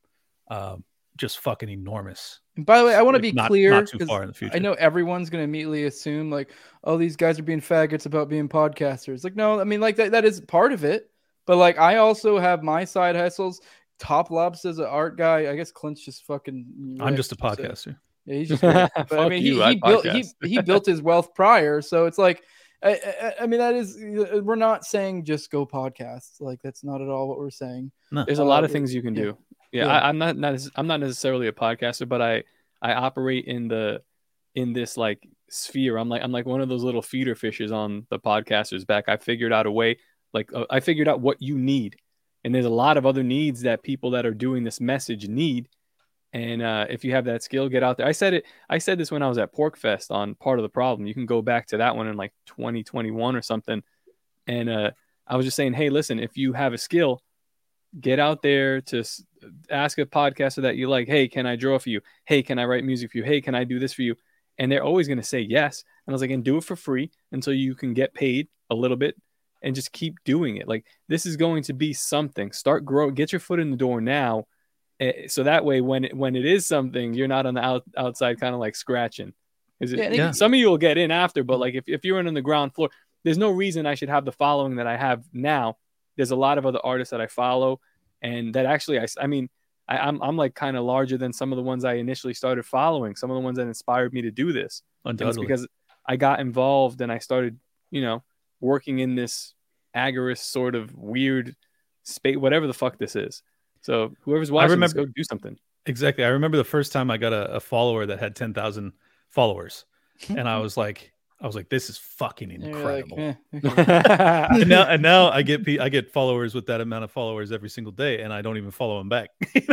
just fucking enormous. And by the way, I want to be clear, not too far in the future. I know everyone's going to immediately assume like, oh, these guys are being faggots about being podcasters. Like, no, I mean, like that is part of it. But like, I also have my side hustles. Top Lobs is an art guy. I guess Clint's just fucking. I'm just a podcaster. Yeah, he's just. But I mean, he built his wealth prior, so it's like. I mean, that is, we're not saying just go podcasts. Like that's not at all what we're saying. No. There's a lot of things you can do. Yeah. I'm not necessarily a podcaster, but I operate in this like sphere. I'm like one of those little feeder fishes on the podcaster's back. I figured out a way, I figured out what you need. And there's a lot of other needs that people that are doing this message need. And if you have that skill, get out there. I said this when I was at PorkFest on Part of the Problem. You can go back to that one in like 2021 or something. And I was just saying, hey, listen, if you have a skill, get out there to ask a podcaster that you like, hey, can I draw for you? Hey, can I write music for you? Hey, can I do this for you? And they're always going to say yes. And I was like, and do it for free until you can get paid a little bit and just keep doing it. Like, this is going to be something. Start grow, get your foot in the door now. So that way, when it is something, you're not on the outside kind of like scratching. Some of you will get in after, but like if you're in on the ground floor, there's no reason I should have the following that I have now. There's a lot of other artists that I follow, and that actually, I'm like kind of larger than some of the ones I initially started following. Some of the ones that inspired me to do this. Undoubtedly. Because I got involved and I started, working in this agorist sort of weird space, whatever the fuck this is. So whoever's watching, go do something. Exactly. I remember the first time I got a follower that had 10,000 followers, and I was like, this is fucking incredible. And now I get followers with that amount of followers every single day, and I don't even follow them back.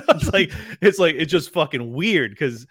It's just fucking weird because,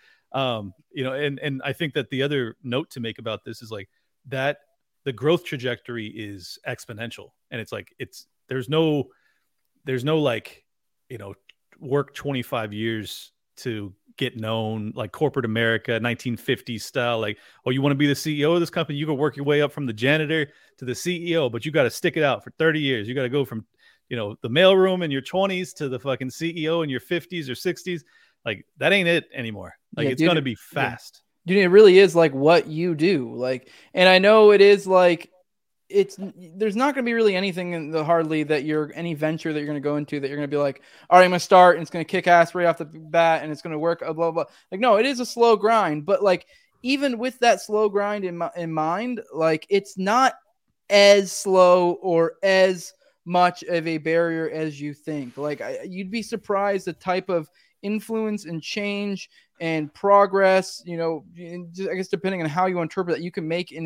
and I think that the other note to make about this is like that the growth trajectory is exponential, and there's no like, work 25 years to get known, like corporate America 1950s style, like, oh, you want to be the CEO of this company, you can work your way up from the janitor to the CEO, but you got to stick it out for 30 years. You got to go from the mailroom in your 20s to the fucking CEO in your 50s or 60s. Like, that ain't it anymore. Like, it's going to be fast. Dude, it really is like what you do. Like, and I know it is like, there's not going to be really anything in the hardly that any venture that you're going to go into that you're going to be like, all right, I'm going to start and it's going to kick ass right off the bat and it's going to work, blah, blah, blah. Like, no, it is a slow grind, but like, even with that slow grind in mind, like, it's not as slow or as much of a barrier as you think. Like, you'd be surprised the type of influence and change and progress, I guess depending on how you interpret that, you can make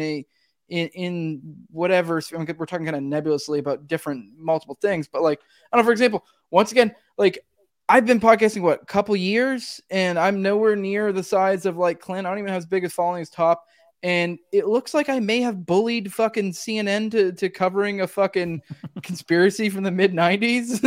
in whatever. I mean, we're talking kind of nebulously about different multiple things, but like, I don't know, for example, once again, like, I've been podcasting a couple years, and I'm nowhere near the size of like Clint. I don't even have as big a following as Top, and it looks like I may have bullied fucking CNN to covering a fucking conspiracy from the mid 90s.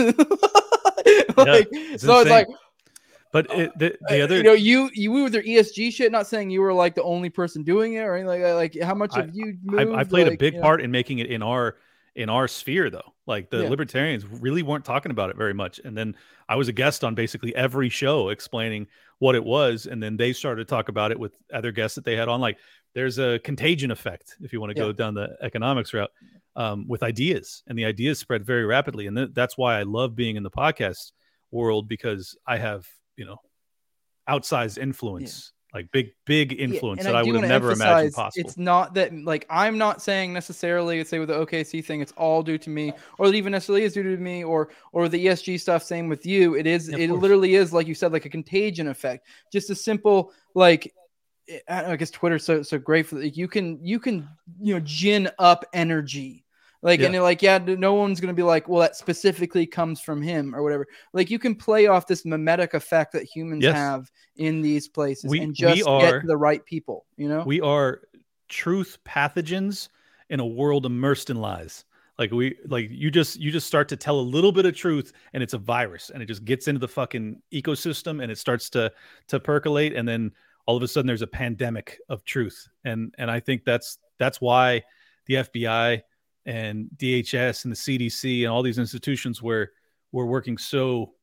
It's like. But the other, you with your ESG shit, not saying you were like the only person doing it or anything like how much of you moved, I played a big part in making it in our sphere, though. Like, the libertarians really weren't talking about it very much. And then I was a guest on basically every show explaining what it was. And then they started to talk about it with other guests that they had on. Like, there's a contagion effect, if you want to go down the economics route, with ideas, and the ideas spread very rapidly. And that's why I love being in the podcast world, because I have, outsized influence, like big influence that I would have never imagined possible. It's not that, like, I'm not saying necessarily, say with the OKC thing, it's all due to me, or that even necessarily is due to me, or the ESG stuff. Same with you. It is. It literally is, like you said, like a contagion effect. Just a simple, like, I guess Twitter's so great for that. You can gin up energy. Like, and they're like, no one's going to be like, well, that specifically comes from him or whatever. Like, you can play off this mimetic effect that humans have in these places and just get to the right people, We are truth pathogens in a world immersed in lies. Like, you just start to tell a little bit of truth, and it's a virus, and it just gets into the fucking ecosystem, and it starts to percolate, and then all of a sudden there's a pandemic of truth. And I think that's why the FBI and DHS and the CDC and all these institutions were working so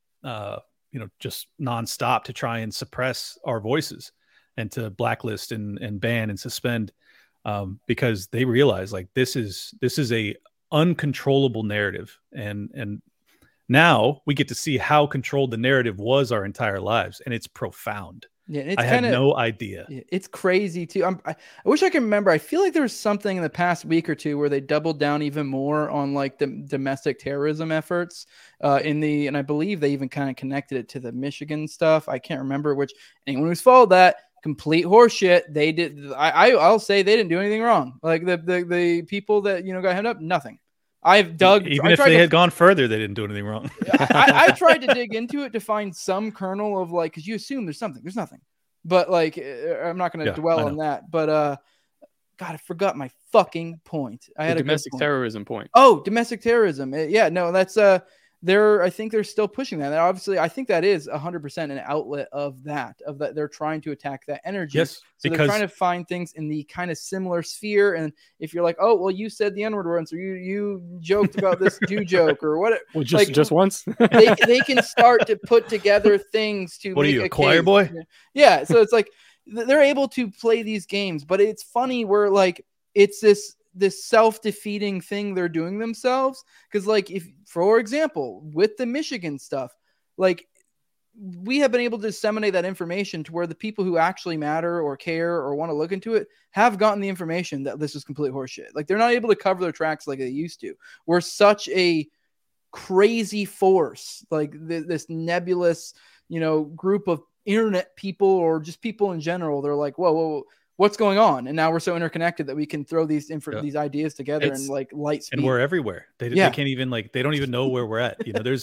just nonstop to try and suppress our voices and to blacklist and ban and suspend, because they realize, like, this is a uncontrollable narrative, and now we get to see how controlled the narrative was our entire lives, and it's profound. Yeah, I had no idea. It's crazy too. I wish I could remember. I feel like there was something in the past week or two where they doubled down even more on like the domestic terrorism efforts and I believe they even kind of connected it to the Michigan stuff. I can't remember which. Anyone who's followed that, complete horseshit. They did. I'll say they didn't do anything wrong. Like the people that got hemmed up, nothing. I've dug. Even if they had gone further, they didn't do anything wrong. I tried to dig into it to find some kernel of, like, because you assume there's something. There's nothing. But, like, I'm not going to dwell on that. But God, I forgot my fucking point. I had The a good domestic point. terrorism point. Oh, domestic terrorism. Yeah, no, that's I think they're still pushing that. And obviously, I think that is 100% an outlet of that. They're trying to attack that energy. Yes, so they're trying to find things in the kind of similar sphere. And if you're like, oh, well, you said the N-word once, or you joked about this Jew joke, or what? Well, just once. they can start to put together things to. What make are you, a a choir case. boy? Yeah. So it's like they're able to play these games, but it's funny where like it's this self-defeating thing they're doing themselves. Because like, if, for example, with the Michigan stuff, like we have been able to disseminate that information to where the people who actually matter or care or want to look into it have gotten the information that this is complete horseshit. Like they're not able to cover their tracks like they used to. We're such a crazy force, like this nebulous, group of internet people or just people in general. They're like, whoa, what's going on? And now we're so interconnected that we can throw these these ideas together in like light speed. And we're everywhere. They can't even they don't even know where we're at.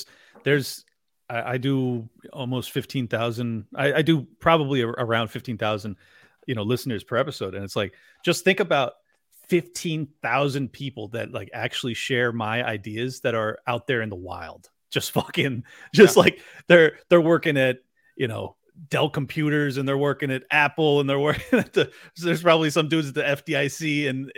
I do almost 15,000. I do probably around 15,000, listeners per episode. And it's like, just think about 15,000 people that like actually share my ideas that are out there in the wild. Like they're working at, Dell Computers, and they're working at Apple, and they're working at there's probably some dudes at the FDIC, and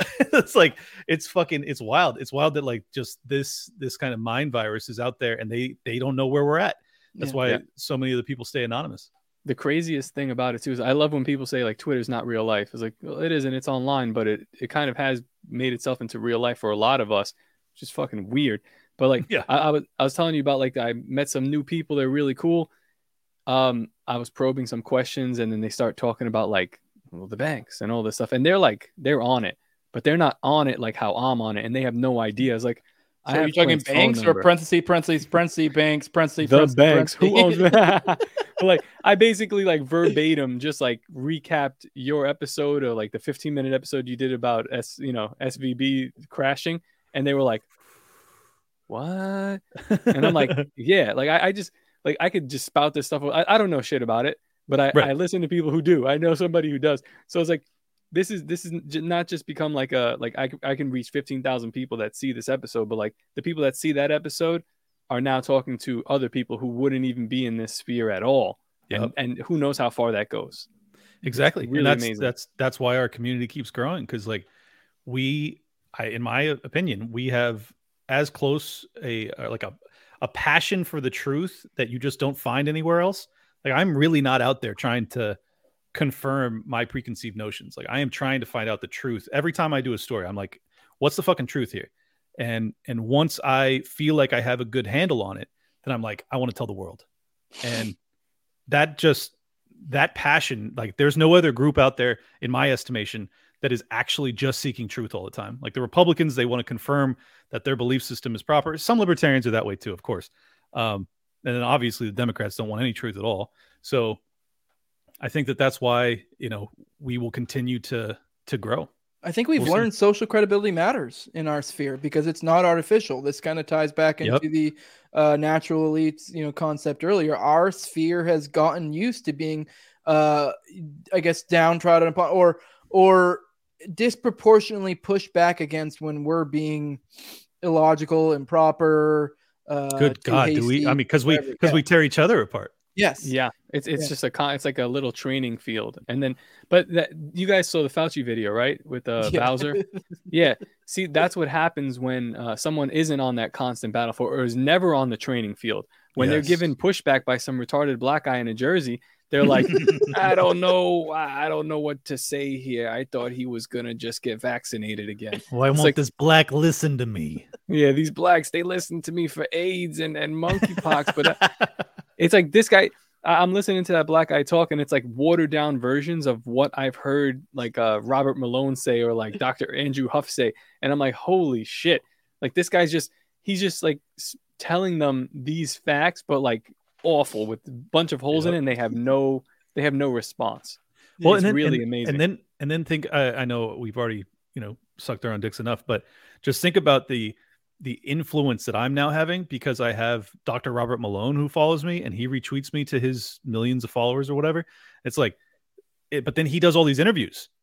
it's wild. It's wild that like just this kind of mind virus is out there, and they don't know where we're at. That's why so many of the people stay anonymous. The craziest thing about it too is I love when people say like Twitter's not real life. It's like, well, it isn't. It's online, but it kind of has made itself into real life for a lot of us, which is fucking weird. But like, I was telling you about, like, I met some new people. They're really cool. I was probing some questions, and then they start talking about like, well, the banks and all this stuff, and they're on it, but they're not on it like how I'm on it, and they have no idea. It's like, so are you talking banks or parentheses banks, the banks? Who owns that? But like, I basically like verbatim just like recapped your episode, or like the 15-minute episode you did about SVB crashing, and they were like, what? And I'm like, yeah, like I just. Like, I could just spout this stuff. I don't know shit about it, but I listen to people who do. I know somebody who does. So it's like, this is not just become like I can reach 15,000 people that see this episode, but like the people that see that episode are now talking to other people who wouldn't even be in this sphere at all. Yep. And who knows how far that goes. Exactly. Really amazing. That's why our community keeps growing. Cause like in my opinion, we have as close a passion for the truth that you just don't find anywhere else. Like, I'm really not out there trying to confirm my preconceived notions. Like, I am trying to find out the truth. Every time I do a story, I'm like, what's the fucking truth here? And once I feel like I have a good handle on it, then I'm like, I want to tell the world. And that passion, like, there's no other group out there, in my estimation, that is actually just seeking truth all the time. Like the Republicans, they want to confirm that their belief system is proper. Some libertarians are that way too, of course. And then obviously the Democrats don't want any truth at all. So I think that's why, we will continue to grow. I think we've learned social credibility matters in our sphere because it's not artificial. This kind of ties back into the natural elites, concept earlier. Our sphere has gotten used to being, I guess, downtrodden upon or disproportionately pushed back against when we're being illogical, improper. Good God, hasty, do we? I mean, because we tear each other apart. Yes. Yeah. It's just it's like a little training field. And then, but you guys saw the Fauci video, right? With Bowser. Yeah. See, that's what happens when someone isn't on that constant battlefield or is never on the training field. When they're given pushback by some retarded black guy in a jersey, they're like, I don't know what to say here. I thought he was going to just get vaccinated again. Well, I want this black listen to me. Yeah, these blacks, they listen to me for AIDS and monkeypox. But it's like this guy, I'm listening to that black guy talk, and it's like watered down versions of what I've heard like Robert Malone say or like Dr. Andrew Huff say. And I'm like, holy shit. Like this guy's he's just like telling them these facts, but like awful with a bunch of holes in it, and they have no response. Well, it's really amazing. And then think, I know we've already sucked our own dicks enough, but just think about the influence that I'm now having because I have Dr. Robert Malone who follows me and he retweets me to his millions of followers or whatever. It's like, but then he does all these interviews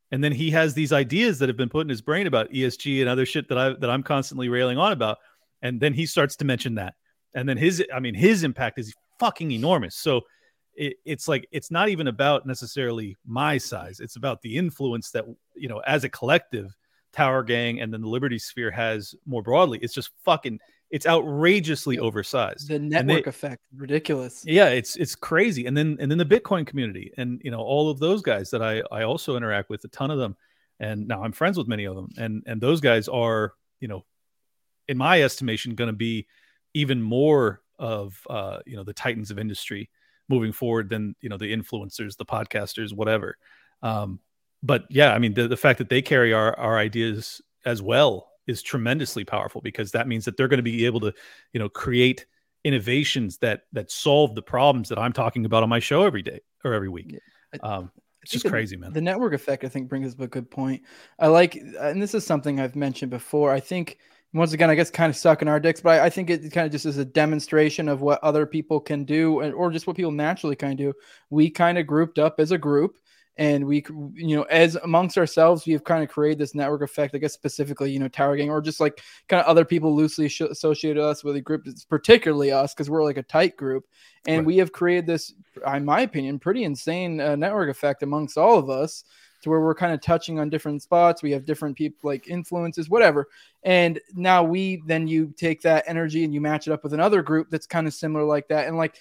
And then he has these ideas that have been put in his brain about ESG and other shit that I'm constantly railing on about. And then he starts to mention that. And then his impact is fucking enormous. So it's like, it's not even about necessarily my size. It's about the influence that, as a collective, Tower Gang and then the Liberty Sphere has more broadly. It's just fucking, it's outrageously oversized. The network effect, ridiculous. Yeah, it's crazy. And then the Bitcoin community and all of those guys that I also interact with, a ton of them. And now I'm friends with many of them. And those guys are, in my estimation, going to be even more of the titans of industry moving forward than the influencers, the podcasters, whatever. But yeah, I mean the fact that they carry our ideas as well is tremendously powerful, because that means that they're going to be able to create innovations that solve the problems that I'm talking about on my show every day or every week. It's just crazy, man. The network effect, I think, brings up a good point. I like, and this is something I've mentioned before, I think, once again, I guess kind of suck in our dicks, but I think it kind of just is a demonstration of what other people can do, or just what people naturally kind of do. We kind of grouped up as a group, and we, as amongst ourselves, we've kind of created this network effect, I guess specifically, Tower Gang, or just like kind of other people loosely associated us with a group, particularly us, because we're like a tight group. And we have created this, in my opinion, pretty insane network effect amongst all of us, to where we're kind of touching on different spots. We have different people, like influences, whatever. And now you take that energy and you match it up with another group that's kind of similar like that. And like,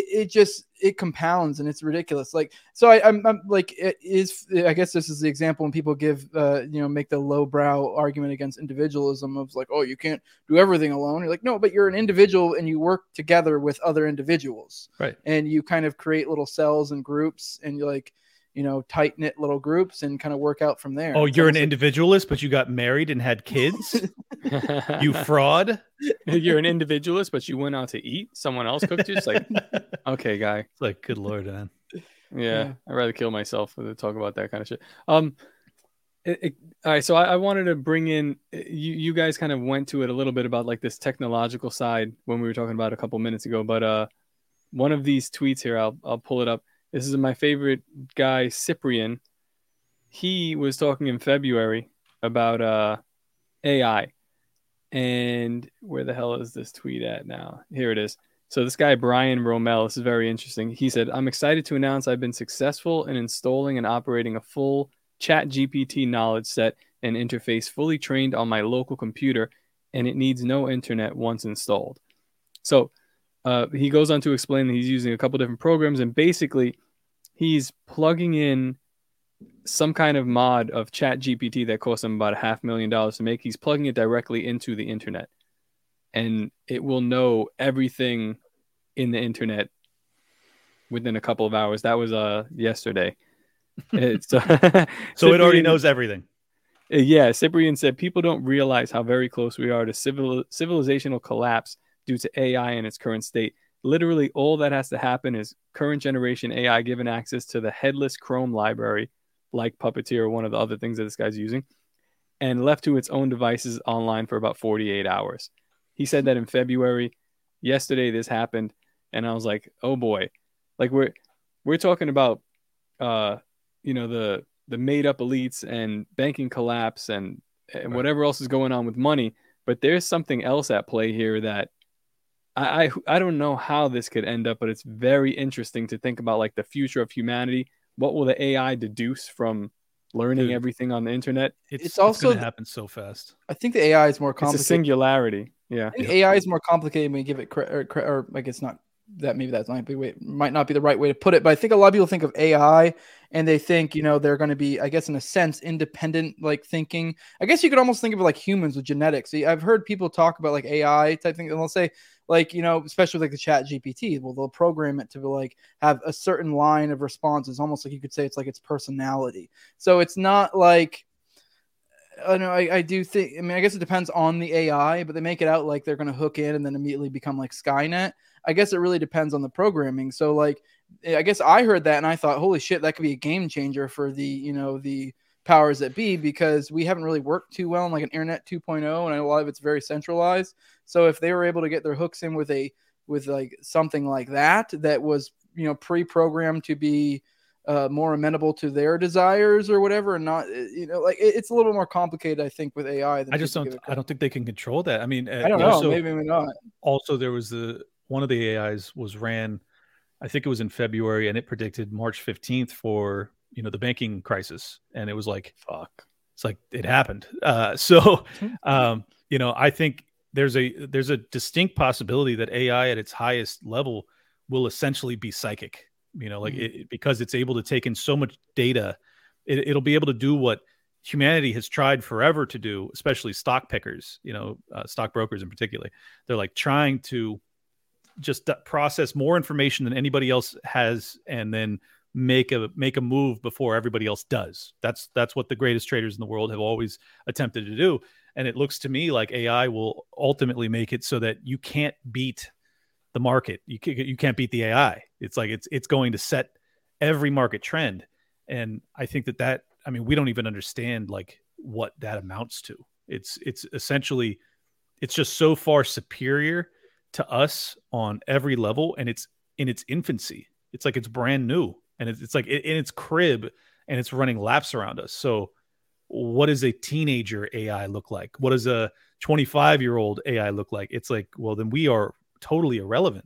it compounds, and it's ridiculous. Like, so I'm like, I guess this is the example when people give, make the lowbrow argument against individualism of like, oh, you can't do everything alone. You're like, no, but you're an individual and you work together with other individuals. Right. And you kind of create little cells and groups, and you're like, tight knit little groups, and kind of work out from there. Oh, you're an individualist, but you got married and had kids? You fraud. You're an individualist, but you went out to eat. Someone else cooked you. It's like, okay, guy. It's like, good Lord, man. Yeah, I'd rather kill myself than talk about that kind of shit. All right, so I wanted to bring in, you guys kind of went to it a little bit about like this technological side when we were talking about a couple minutes ago, but one of these tweets here, I'll pull it up. This is my favorite guy, Cyprian. He was talking in February about AI. And where the hell is this tweet at now? Here it is. So this guy, Brian Romel, this is very interesting. He said, I'm excited to announce I've been successful in installing and operating a full ChatGPT knowledge set and interface fully trained on my local computer, and it needs no internet once installed. So he goes on to explain that he's using a couple different programs, and basically he's plugging in some kind of mod of ChatGPT that costs him about $500,000 to make. He's plugging it directly into the internet, and it will know everything in the internet within a couple of hours. That was yesterday. So it already knows everything. Yeah, Cyprian said people don't realize how very close we are to civilizational collapse due to AI in its current state. Literally, all that has to happen is current generation AI given access to the headless Chrome library, like Puppeteer or one of the other things that this guy's using, and left to its own devices online for about 48 hours. He said that in February. Yesterday, this happened, and I was like, oh boy. Like, we're talking about, the made up elites and banking collapse and whatever else is going on with money. But there's something else at play here that I don't know how this could end up, but it's very interesting to think about, like the future of humanity. What will the AI deduce from learning everything on the internet? It's also going to happen so fast. I think the AI is more complicated. It's a singularity. Yeah. I think AI is more complicated when you give it credit, or I guess not that. Maybe that might not be the right way to put it, but I think a lot of people think of AI and they think, they're going to be, I guess, in a sense, independent, like thinking. I guess you could almost think of it like humans with genetics. I've heard people talk about like AI type thing, and they'll say, like, especially like the ChatGPT, well, they'll program it to like have a certain line of responses, almost like you could say it's like its personality. So it's not like, I do think, I guess it depends on the AI, but they make it out like they're going to hook in and then immediately become like Skynet. I guess it really depends on the programming. So like, I guess I heard that and I thought, holy shit, that could be a game changer for the, the powers that be, because we haven't really worked too well in like an internet 2.0, and a lot of it's very centralized. So if they were able to get their hooks in with like something like that was, pre-programmed to be more amenable to their desires or whatever, and not, like it's a little more complicated, I think, with AI. Than I don't think they can control that. I mean, I don't know. Maybe not. Also, there was one of the AIs was ran, I think it was in February, and it predicted March 15th for the banking crisis, and it was like, fuck, it's like it happened. I think there's a distinct possibility that AI at its highest level will essentially be psychic. Because it's able to take in so much data, it'll be able to do what humanity has tried forever to do, especially stock pickers, stockbrokers in particular. They're like trying to just process more information than anybody else has, and then make a move before everybody else does. That's what the greatest traders in the world have always attempted to do. And it looks to me like AI will ultimately make it so that you can't beat the market. You can't beat the AI. It's like it's going to set every market trend. And I think that I mean, we don't even understand like what that amounts to. It's essentially, it's just so far superior to us on every level, and it's in its infancy. It's like it's brand new, and it's like in its crib, and it's running laps around us. So what does a teenager AI look like? What does a 25-year-old AI look like? It's like, well, then we are totally irrelevant.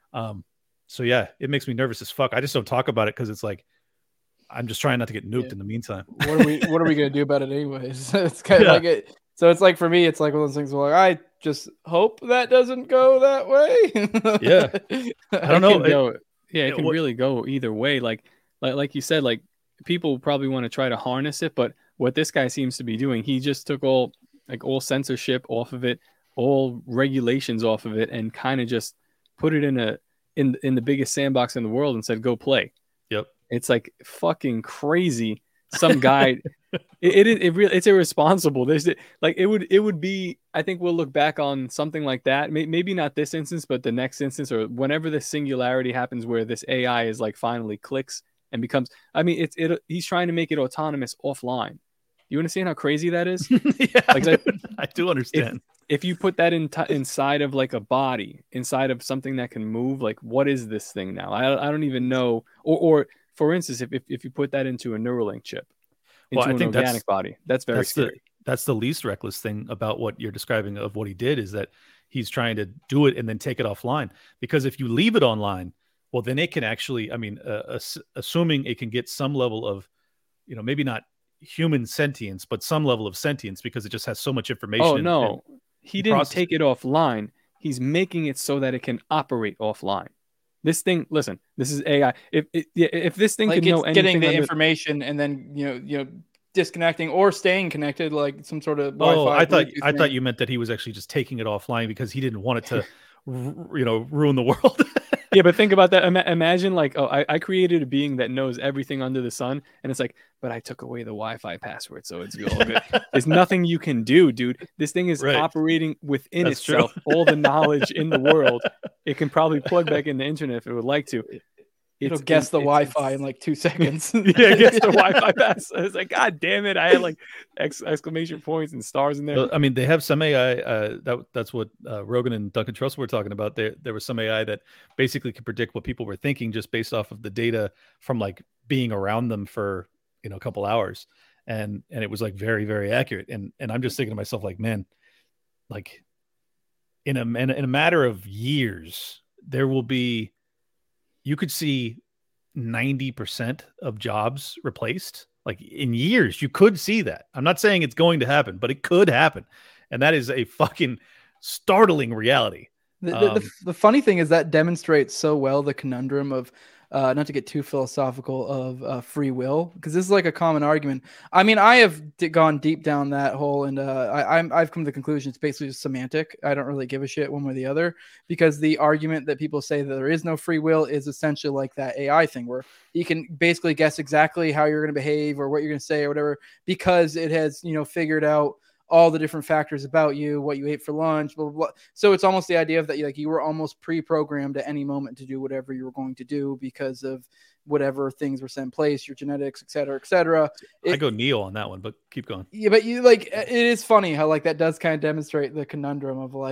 So yeah, it makes me nervous as fuck. I just don't talk about it because it's like I'm just trying not to get nuked in the meantime. What are we gonna do about it anyways? It's kind of like it. So it's like, for me, it's like one of those things where I just hope that doesn't go that way. Yeah, I don't know. It can really go either way. Like you said, like people probably want to try to harness it, but what this guy seems to be doing, he just took all censorship off of it, all regulations off of it, and kind of just put it in the biggest sandbox in the world and said, go play. Yep. It's like fucking crazy. Some guy, it's irresponsible. There's like, it would be, I think we'll look back on something like that. Maybe not this instance, but the next instance, or whenever the singularity happens where this AI is like finally clicks and becomes, I mean, he's trying to make it autonomous offline. You understand how crazy that is? Yeah, like, I do understand. If you put that inside of like a body, inside of something that can move, like what is this thing now? I don't even know. Or for instance, if you put that into a Neuralink chip, into an organic body, that's very scary. That's the least reckless thing about what you're describing of what he did, is that he's trying to do it and then take it offline. Because if you leave it online, well, then it can actually, I mean, assuming it can get some level of, maybe not human sentience, but some level of sentience, because it just has so much information. Oh, no. He didn't take it offline. He's making it so that it can operate offline. This thing, listen, this is AI. If this thing like can know anything, getting the information and then disconnecting or staying connected, like some sort of Wi-Fi. I thought you meant that he was actually just taking it offline because he didn't want it to, ruin the world. Yeah, but think about that. Imagine like, I created a being that knows everything under the sun, and it's like, but I took away the Wi-Fi password, so it's all good. There's nothing you can do, dude. This thing is operating within itself, all the knowledge in the world. It can probably plug back in the internet if it would like to. It'll guess the Wi-Fi in like 2 seconds. Yeah, guess the Wi-Fi pass. It's like, God damn it! I had like exclamation points and stars in there. Well, I mean, they have some AI. That's what Rogan and Duncan Trussell were talking about. There was some AI that basically could predict what people were thinking just based off of the data from like being around them for a couple hours, and it was like very, very accurate. And I'm just thinking to myself, like, man, like in a matter of years, there will be. You could see 90% of jobs replaced, like in years. You could see that. I'm not saying it's going to happen, but it could happen. And that is a fucking startling reality. The funny thing is that demonstrates so well the conundrum of, not to get too philosophical, of free will, because this is like a common argument. I mean, I have gone deep down that hole, and I've come to the conclusion it's basically just semantic. I don't really give a shit one way or the other, because the argument that people say that there is no free will is essentially like that AI thing, where you can basically guess exactly how you're going to behave or what you're going to say or whatever, because it has figured out all the different factors about you, what you ate for lunch, blah, blah, blah. So it's almost the idea of that, like, you were almost pre-programmed at any moment to do whatever you were going to do because of whatever things were set in place, your genetics, et cetera, et cetera. I go Neo on that one, but keep going. Yeah, but it is funny how like that does kind of demonstrate the conundrum of like,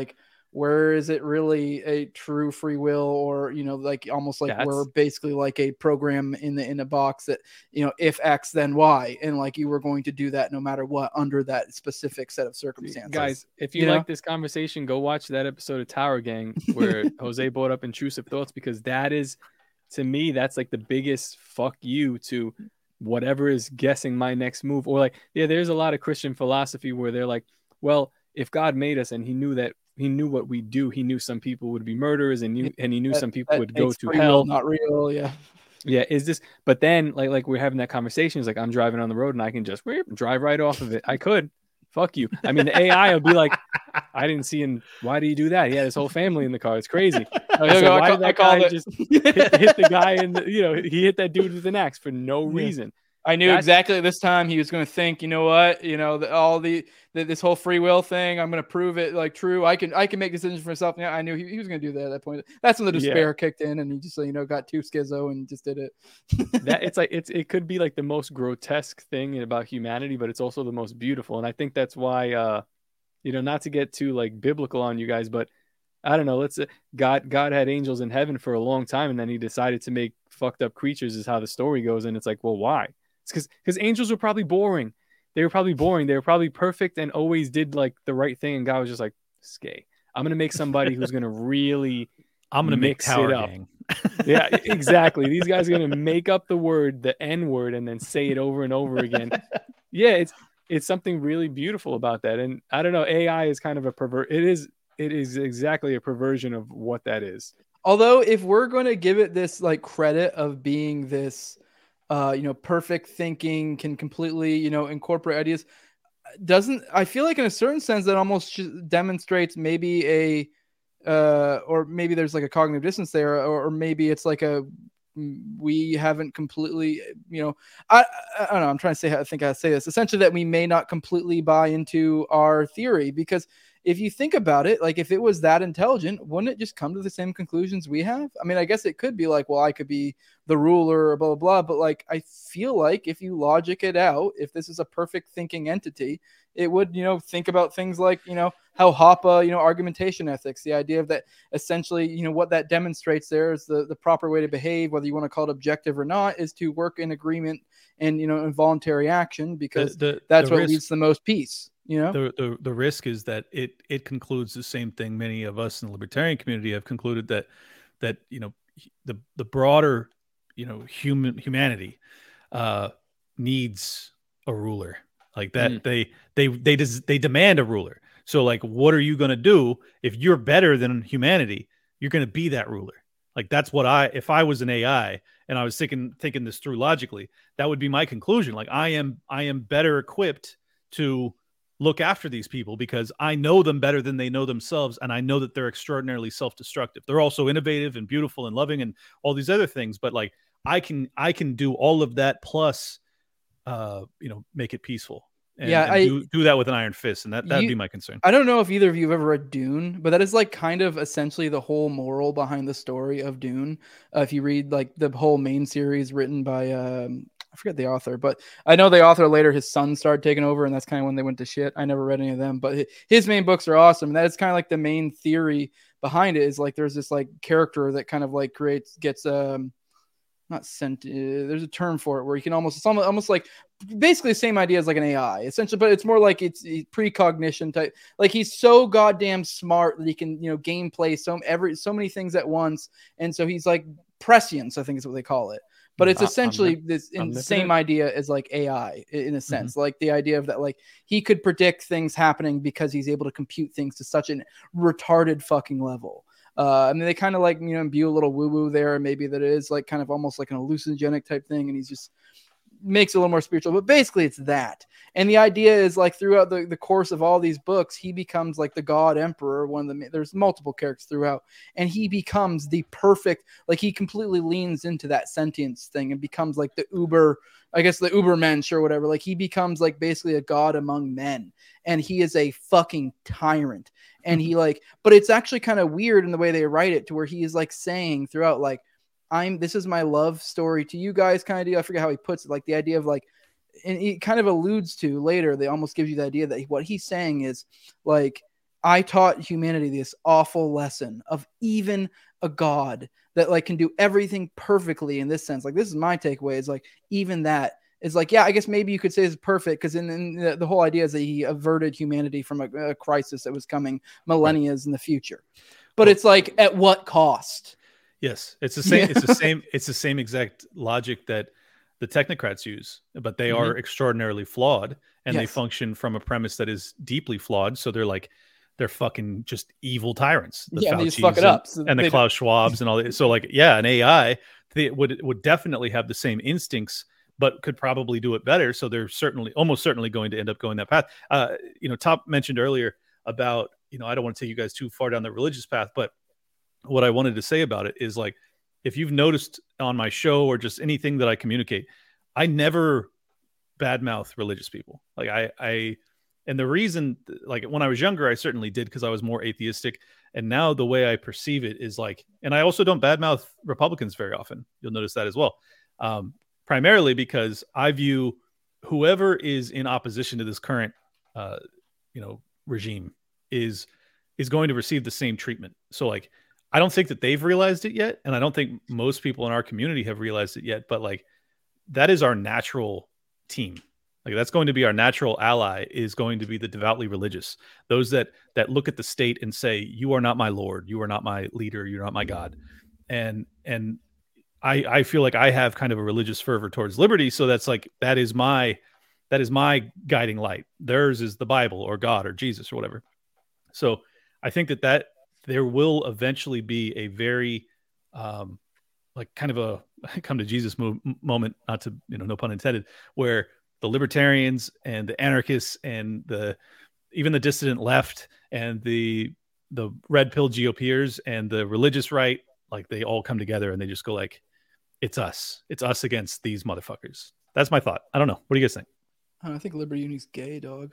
where is it really a true free will, or, you know, like almost like we're basically like a program in a box that, you know, if X then Y, and like you were going to do that no matter what under that specific set of circumstances. Guys, if you like this conversation, go watch that episode of Tower Gang where Jose brought up intrusive thoughts, because that is, to me, that's like the biggest fuck you to whatever is guessing my next move. Or like, there's a lot of Christian philosophy where they're like, well, if God made us and he knew what we do, he knew some people would be murderers, and he knew some people would go to hell. Not real. Yeah. Is this, but then like we're having that conversation. It's like, I'm driving on the road and I can just drive right off of it. I could. Fuck you. I mean, the AI will be like, I didn't see him. Why do you do that? He had his whole family in the car. It's crazy. Why did that guy just hit the guy in he hit that dude with an axe for no reason? I knew exactly this time he was going to think, you know what, this whole free will thing, I'm going to prove it like true. I can make decisions for myself. Yeah, I knew he was going to do that at that point. That's when the despair kicked in, and he just, got too schizo and just did it. It's like, it could be like the most grotesque thing about humanity, but it's also the most beautiful. And I think that's why, not to get too like biblical on you guys, but I don't know. God had angels in heaven for a long time, and then he decided to make fucked up creatures, is how the story goes. And it's like, well, why? It's because angels were probably boring. They were probably perfect and always did like the right thing. And God was just like, "Skay, I'm gonna make somebody who's gonna really, I'm gonna mix it up." Yeah, exactly. These guys are gonna make up the N word, and then say it over and over again. Yeah, it's something really beautiful about that. And I don't know, AI is kind of a pervert. It is exactly a perversion of what that is. Although, if we're going to give it this like credit of being this, perfect thinking, can completely, incorporate ideas, I feel like in a certain sense that almost demonstrates maybe or maybe there's like a cognitive dissonance there, or maybe it's like we haven't completely, I don't know. I'm trying to say, I think I say this essentially, that we may not completely buy into our theory, because if you think about it, like if it was that intelligent, wouldn't it just come to the same conclusions we have? I mean, I guess it could be like, well, I could be the ruler or blah, blah, blah. But like, I feel like if you logic it out, if this is a perfect thinking entity, it would, think about things like, how Hoppe, argumentation ethics, the idea of that essentially, what that demonstrates there is the proper way to behave, whether you want to call it objective or not, is to work in agreement and, involuntary action, because that's what leads to the most peace. The risk is that it concludes the same thing many of us in the libertarian community have concluded, that the broader humanity needs a ruler, like that. They demand a ruler. So like, what are you going to do if you're better than humanity? You're going to be that ruler. Like that's what if I was an AI and I was thinking this through logically, that would be my conclusion. Like I am better equipped to look after these people because I know them better than they know themselves. And I know that they're extraordinarily self-destructive. They're also innovative and beautiful and loving and all these other things. But like, I can do all of that plus, make it peaceful. And do that with an iron fist. And that'd be my concern. I don't know if either of you have ever read Dune, but that is like kind of essentially the whole moral behind the story of Dune. If you read like the whole main series written by, I forget the author, but I know the author later, his son started taking over, and that's kind of when they went to shit. I never read any of them, but his main books are awesome. And that is kind of like the main theory behind it, is like there's this like character that kind of like gets not sent. There's a term for it where you can it's almost like basically the same idea as like an AI essentially, but it's more like it's precognition type. Like he's so goddamn smart that he can, gameplay so many things at once. And so he's like prescience, I think is what they call it. But it's essentially this same idea as like AI in a sense, like the idea of that, like he could predict things happening because he's able to compute things to such a retarded fucking level. I mean, they kind of like, imbue a little woo-woo there, maybe that it is like kind of almost like an hallucinogenic type thing. And he's just makes it a little more spiritual, but basically it's that. And the idea is like throughout the course of all these books, he becomes like the God Emperor, there's multiple characters throughout, and he becomes the perfect, like he completely leans into that sentience thing and becomes like the Ubermensch or whatever. Like he becomes like basically a God among men, and he is a fucking tyrant. And he but it's actually kind of weird in the way they write it, to where he is like saying throughout, like, this is my love story to you guys kind of deal. I forget how he puts it, like the idea of like, and he kind of alludes to later, they almost give you the idea that what he's saying is like, I taught humanity this awful lesson of even a God that like can do everything perfectly in this sense. Like this is my takeaway is like even that is like, yeah, I guess maybe you could say it's perfect because in the whole idea is that he averted humanity from a crisis that was coming millennia in the future. But it's like at what cost? Yes, it's the same. It's the same. It's the same exact logic that the technocrats use, but they are extraordinarily flawed, and they function from a premise that is deeply flawed. So they're fucking just evil tyrants. The they just fuck it up. And the Klaus Schwabs and all that. So like, yeah, an AI they would definitely have the same instincts, but could probably do it better. So they're almost certainly going to end up going that path. Top mentioned earlier about, I don't want to take you guys too far down the religious path, but what I wanted to say about it is like, if you've noticed on my show or just anything that I communicate, I never badmouth religious people. Like and the reason, like when I was younger, I certainly did because I was more atheistic. And now the way I perceive it is like, and I also don't badmouth Republicans very often. You'll notice that as well. Primarily because I view whoever is in opposition to this current, regime is going to receive the same treatment. So like, I don't think that they've realized it yet. And I don't think most people in our community have realized it yet, but like, that is our natural team. Like that's going to be our natural ally is going to be the devoutly religious. Those that look at the state and say, you are not my Lord. You are not my leader. You're not my God. And I feel like I have kind of a religious fervor towards liberty. So that's like, that is my guiding light. Theirs is the Bible or God or Jesus or whatever. So I think that there will eventually be a very, like kind of a come to Jesus moment, not to, no pun intended, where the libertarians and the anarchists and even the dissident left and the red pill GOPers and the religious right, like they all come together and they just go like, it's us against these motherfuckers. That's my thought. I don't know. What do you guys think? I think Liberty Uni's gay, dog.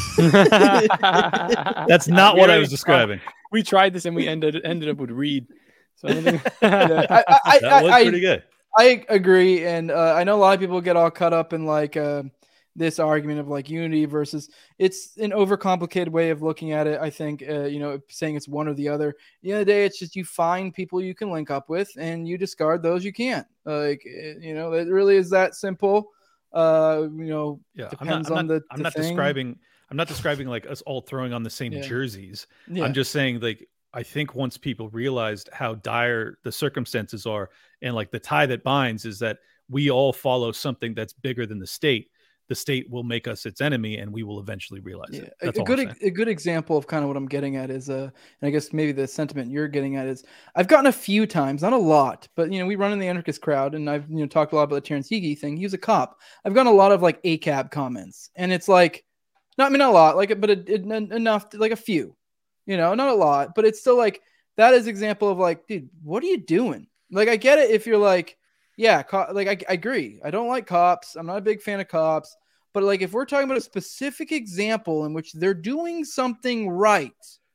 That's not what I was describing. We tried this and we ended up with Reed. So I don't think that was pretty good. I agree, and I know a lot of people get all caught up in like this argument of like unity versus. It's an overcomplicated way of looking at it. I think saying it's one or the other. At the end of the day, it's just you find people you can link up with, and you discard those you can't. Like it really is that simple. Depends on the. I'm not describing like us all throwing on the same jerseys. Yeah. I'm just saying like. I think once people realized how dire the circumstances are and like the tie that binds is that we all follow something that's bigger than the state will make us its enemy and we will eventually realize it. That's a good example of kind of what I'm getting at is, and I guess maybe the sentiment you're getting at is I've gotten a few times, not a lot, but we run in the anarchist crowd and I've, talked a lot about the Terrence Higgy thing. He was a cop. I've gotten a lot of like ACAB comments and it's like, not a lot, like, but enough, like a few. Not a lot, but it's still like that is example of like, dude, what are you doing? Like, I get it if you're like, yeah, I agree. I don't like cops. I'm not a big fan of cops, but like if we're talking about a specific example in which they're doing something right,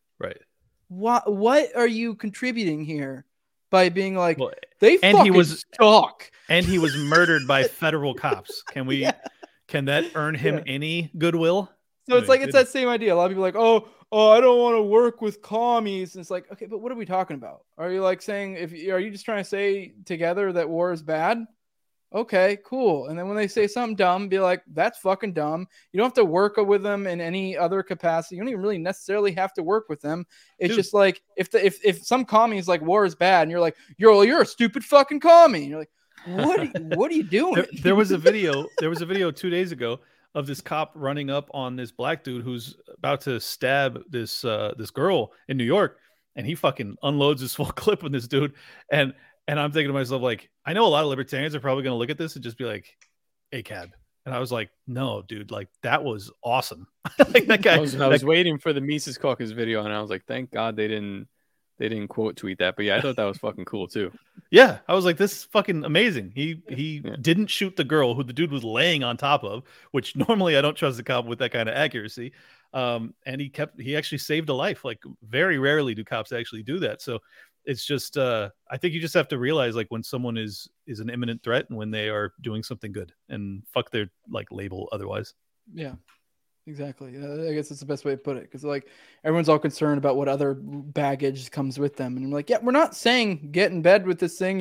what are you contributing here by being like they fucking talk? And he was murdered by federal cops. Can that earn him any goodwill? So it's like it's that same idea. A lot of people are like, oh, I don't want to work with commies. And it's like, okay, but what are we talking about? Are you like saying are you just trying to say together that war is bad? Okay, cool. And then when they say something dumb, be like, that's fucking dumb. You don't have to work with them in any other capacity. You don't even really necessarily have to work with them. It's just like if some commie is like war is bad, and you're like, you're a stupid fucking commie. And you're like, what are you doing? There was a video 2 days ago of this cop running up on this black dude who's about to stab this girl in New York, and he fucking unloads his full clip on this dude. And I'm thinking to myself, like, I know a lot of libertarians are probably going to look at this and just be like, ACAB. And I was like, no, dude, like that was awesome. Like that guy. I was waiting for the Mises Caucus video, and I was like, thank God they didn't quote tweet that. But yeah, I thought that was fucking cool too. Yeah, I was like, this is fucking amazing. He didn't shoot the girl who the dude was laying on top of, which normally I don't trust a cop with that kind of accuracy. And he actually saved a life. Like very rarely do cops actually do that. So it's just I think you just have to realize like when someone is an imminent threat and when they are doing something good, and fuck their like label otherwise. Yeah. Exactly. I guess that's the best way to put it, because like everyone's all concerned about what other baggage comes with them, and I'm like, yeah, we're not saying get in bed with this thing,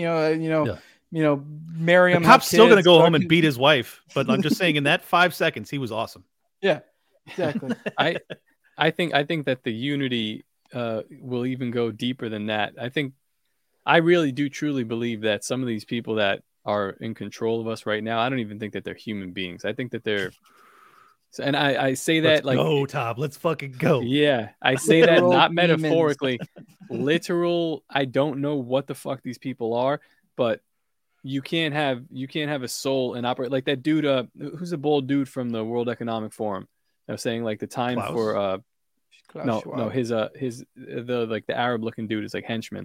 marry him. The cop's still gonna go home and fucking- beat his wife, but I'm just saying in that 5 seconds he was awesome. Yeah, exactly. I think that the unity will even go deeper than that. I really do truly believe that some of these people that are in control of us right now, I don't even think that they're human beings. I think that they're, and I say that Let's go, Tom. Let's fucking go. yeah, I say that Literal not demons. metaphorically, literal. I don't know what the fuck these people are, but you can't have a soul and operate like that dude. Who's the bold dude from the World Economic Forum? I was saying like the time Klaus? for Klaus no, Schwab. his the Arab looking dude is like henchman.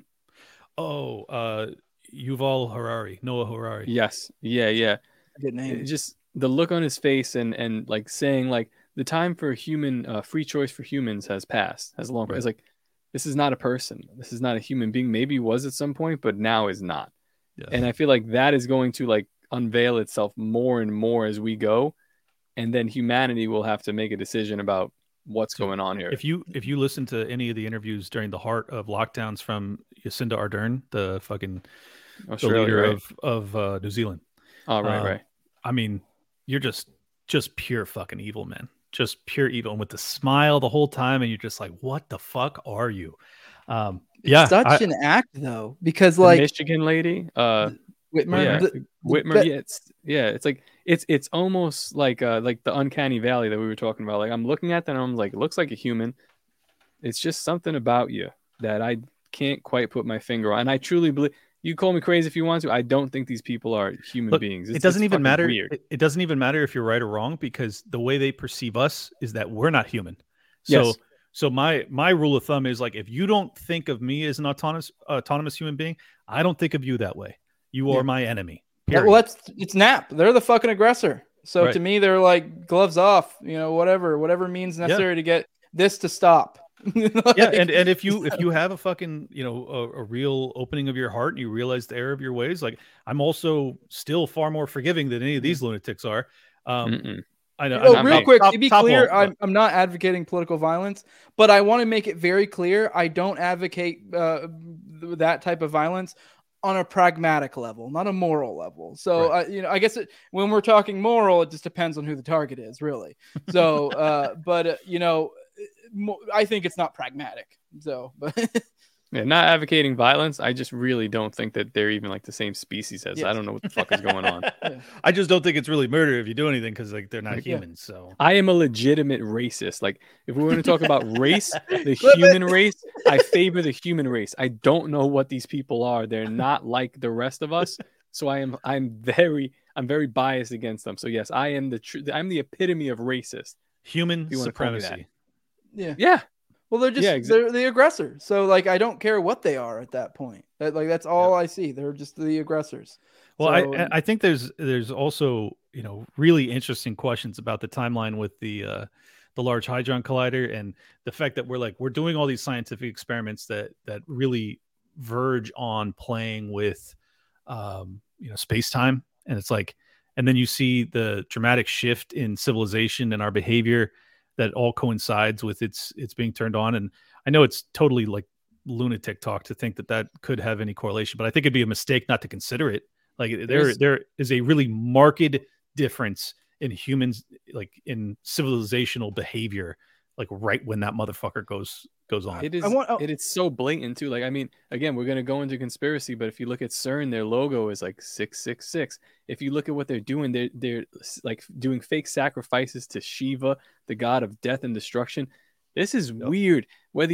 Oh, Yuval Harari, Noah Harari. Yes, yeah. Good name. Just the look on his face and like saying like the time for human free choice for humans has passed, has long. Right. It's like this is not a person. This is not a human being. Maybe was at some point, but now is not. Yeah. And I feel like that is going to like unveil itself more and more as we go, and then humanity will have to make a decision about what's going on here. If you listen to any of the interviews during the heart of lockdowns from Jacinda Ardern, the fucking the Australia, leader right? of New Zealand. Oh, right, right. I mean, you're just pure fucking evil, man. Just pure evil, and with the smile the whole time, and you're just like, what the fuck are you? It's such an act though, because The like Michigan lady, Whitmer, yeah, Whitmer, the- it's like it's almost like the uncanny valley that we were talking about. Like I'm looking at that and I'm like, it looks like a human. It's just something about you that I can't quite put my finger on. And I truly believe, you call me crazy if you want to, I don't think these people are human Look, beings. it doesn't it's even fucking matter. Weird. It doesn't even matter if you're right or wrong, because the way they perceive us is that we're not human. So, Yes. so my rule of thumb is like, if you don't think of me as an autonomous human being, I don't think of you that way. You are my enemy. Period. well, it's Nap. They're the fucking aggressor. So Right. to me, they're like gloves off. Whatever means necessary to get this to stop. Yeah, and if you have a fucking a real opening of your heart and you realize the error of your ways, like I'm also still far more forgiving than any of these lunatics are. Mm-mm. I know. real quick, to be top clear, wall. I'm not advocating political violence, but I want to make it very clear I don't advocate that type of violence on a pragmatic level, not a moral level. So, Right. I guess when we're talking moral, it just depends on who the target is, really. So, I think it's not pragmatic. So, but Yeah, not advocating violence. I just really don't think that they're even like the same species as. Yes. I don't know what the fuck is going on. I just don't think it's really murder if you do anything, because like they're not Yeah. humans. So I am a legitimate racist. Like, if we want to talk about race, the Flip human race, I favor the human race. I don't know what these people are. They're not like the rest of us. So I'm very biased against them. So yes, I am I'm the epitome of racist. human You wanna call me that. supremacy. yeah. Yeah. Well, they're just Yeah, they're the aggressor. So, like, I don't care what they are at that point. That's all I see. They're just the aggressors. Well, So- I think there's also really interesting questions about the timeline with the Large Hadron Collider, and the fact that we're doing all these scientific experiments that really verge on playing with space time, and it's like, and then you see the dramatic shift in civilization and our behavior that all coincides with it's being turned on. And I know it's totally like lunatic talk to think that could have any correlation, but I think it'd be a mistake not to consider it. Like there is a really marked difference in humans, like in civilizational behavior, like right when that motherfucker goes on. It is. It is so blatant too. Like, I mean, again, we're gonna go into conspiracy, but if you look at CERN, their logo is like 666. If you look at what they're doing, they're like doing fake sacrifices to Shiva, the god of death and destruction. This is weird. Whether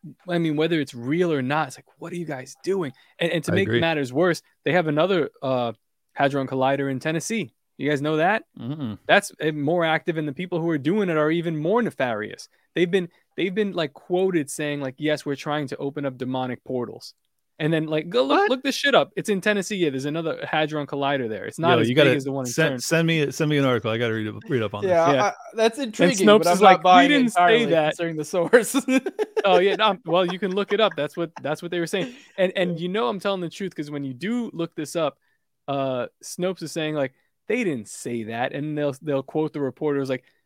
it's real or not, it's like, what are you guys doing? And to make matters worse, they have another Hadron Collider in Tennessee. You guys know that? Mm-mm. That's more active, and the people who are doing it are even more nefarious. They've been like quoted saying like, yes, we're trying to open up demonic portals. And then like, go look this shit up. It's in Tennessee. Yeah, there's another Hadron Collider there. It's not as big as the one in CERN. Send me an article. I got to read up on this. Yeah, that's intriguing. Snopes but I'm is not like, we buying didn't it entirely, say that. considering the source. Oh yeah, no, well, you can look it up. That's what they were saying. And I'm telling the truth, because when you do look this up, Snopes is saying like, they didn't say that, and they'll quote the reporters like,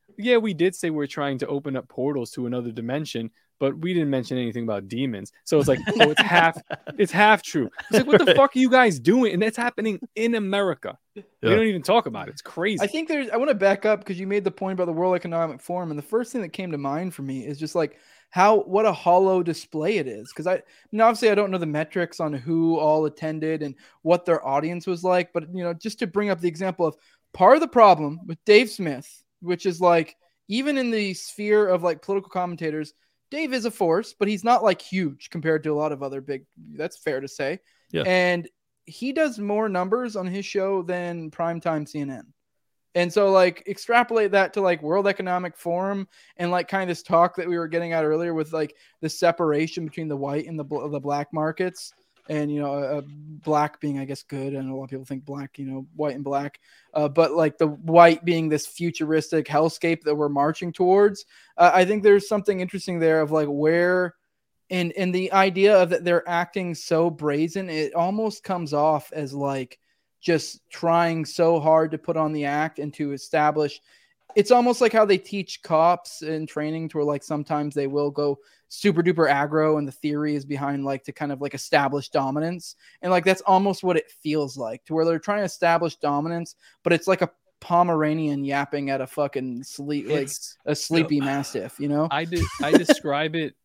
yeah, we did say we're trying to open up portals to another dimension, but we didn't mention anything about demons. So it's like, oh, it's half true. It's like, what the fuck are you guys doing? And that's happening in America. We don't even talk about it. It's crazy. I think I want to back up because you made the point about the World Economic Forum, and the first thing that came to mind for me is just like what a hollow display it is. Because obviously I don't know the metrics on who all attended and what their audience was like, but just to bring up the example of part of the problem with Dave Smith, which is like, even in the sphere of like political commentators, Dave is a force, but he's not like huge compared to a lot of other big, that's fair to say. Yeah. And he does more numbers on his show than primetime CNN. And so like extrapolate that to like World Economic Forum and like kind of this talk that we were getting at earlier with like the separation between the white and the black markets. And, black being, I guess, good. And a lot of people think black, white and black. But like the white being this futuristic hellscape that we're marching towards. I think there's something interesting there of like where and the idea of that they're acting so brazen, it almost comes off as like just trying so hard to put on the act and to establish. It's almost like how they teach cops in training to where like sometimes they will go super duper aggro and the theory is behind like to kind of like establish dominance. And like that's almost what it feels like, to where they're trying to establish dominance, but it's like a Pomeranian yapping at a fucking sleepy mastiff, I describe it.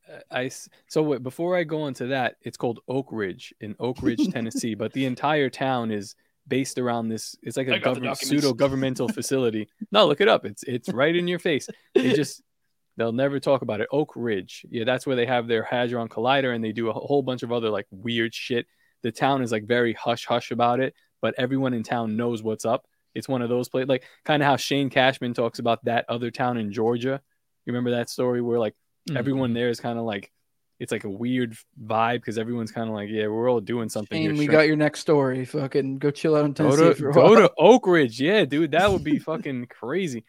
Before I go into that, it's called Oak Ridge in Oak Ridge, Tennessee, but the entire town is based around this. It's like a pseudo governmental facility. No, look it up. It's right in your face. They'll never talk about it. Oak Ridge. Yeah, that's where they have their Hadron Collider, and they do a whole bunch of other like weird shit. The town is like very hush hush about it, but everyone in town knows what's up. It's one of those places, like kind of how Shane Cashman talks about that other town in Georgia. You remember that story where like everyone there is kind of like, it's like a weird vibe because everyone's kind of like, yeah, we're all doing something. Shane, we got your next story. Fucking go chill out in Tennessee go to Oak Ridge. Yeah, dude, that would be fucking crazy.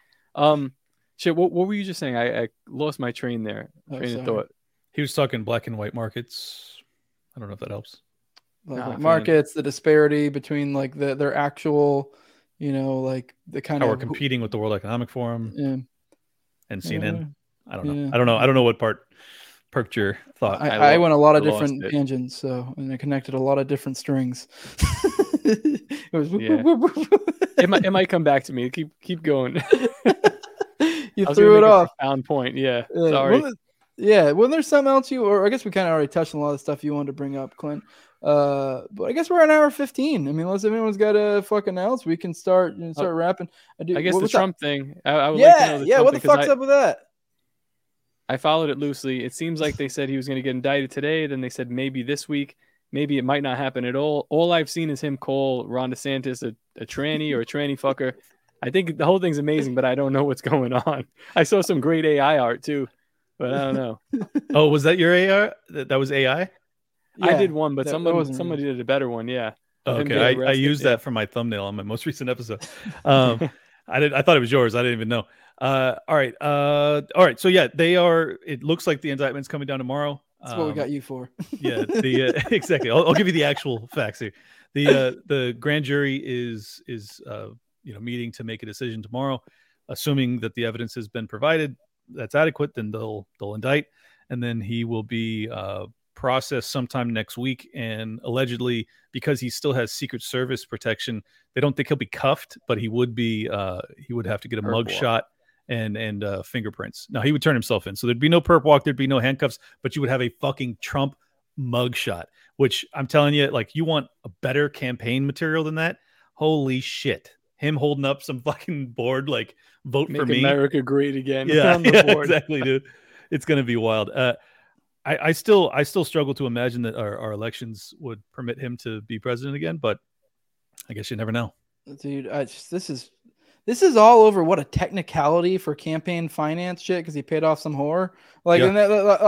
Shit, what were you just saying? I lost my train there. Train of thought. He was talking black and white markets. I don't know if that helps. Markets, the disparity between like their actual, like the kind how of we're competing with the World Economic Forum and CNN. I don't know. Yeah. I don't know what part perked your thought. I went a lot of different tangents, and I connected a lot of different strings. It was it might come back to me. Keep going. You threw it off. Profound point. Yeah. Sorry. Wasn't there something else or I guess we kind of already touched on a lot of stuff you wanted to bring up, Clint. But I guess we're an hour 15. I mean, unless anyone's got a fucking else, we can start wrapping. I guess the Trump thing. I would like to know the Trump what the fuck's up with that? I followed it loosely. It seems like they said he was going to get indicted today. Then they said maybe this week. Maybe it might not happen at all. All I've seen is him call Ron DeSantis a tranny or a tranny fucker. I think the whole thing's amazing, but I don't know what's going on. I saw some great AI art too, but I don't know. Oh, was that your AI? That was AI? Yeah, I did one, but somebody did a better one. Yeah. Okay, I used that for my thumbnail on my most recent episode. I thought it was yours. I didn't even know. All right. So yeah, they are. It looks like the indictment's coming down tomorrow. That's what we got you for. Yeah, exactly. I'll give you the actual facts here. The grand jury is meeting to make a decision tomorrow, assuming that the evidence has been provided that's adequate. Then they'll indict, and then he will be processed sometime next week. And allegedly, because he still has Secret Service protection, they don't think he'll be cuffed, but he would have to get a mug shot and fingerprints. Now he would turn himself in, so there'd be no perp walk, there'd be no handcuffs, but you would have a fucking Trump mug shot, which I'm telling you, like, you want a better campaign material than that? Holy shit. Him holding up some fucking board, like, vote Make for me. America great again. Yeah, exactly, dude. It's going to be wild. I still struggle to imagine that our elections would permit him to be president again, but I guess you never know. Dude, this is all over what a technicality for campaign finance shit because he paid off some whore. Like, and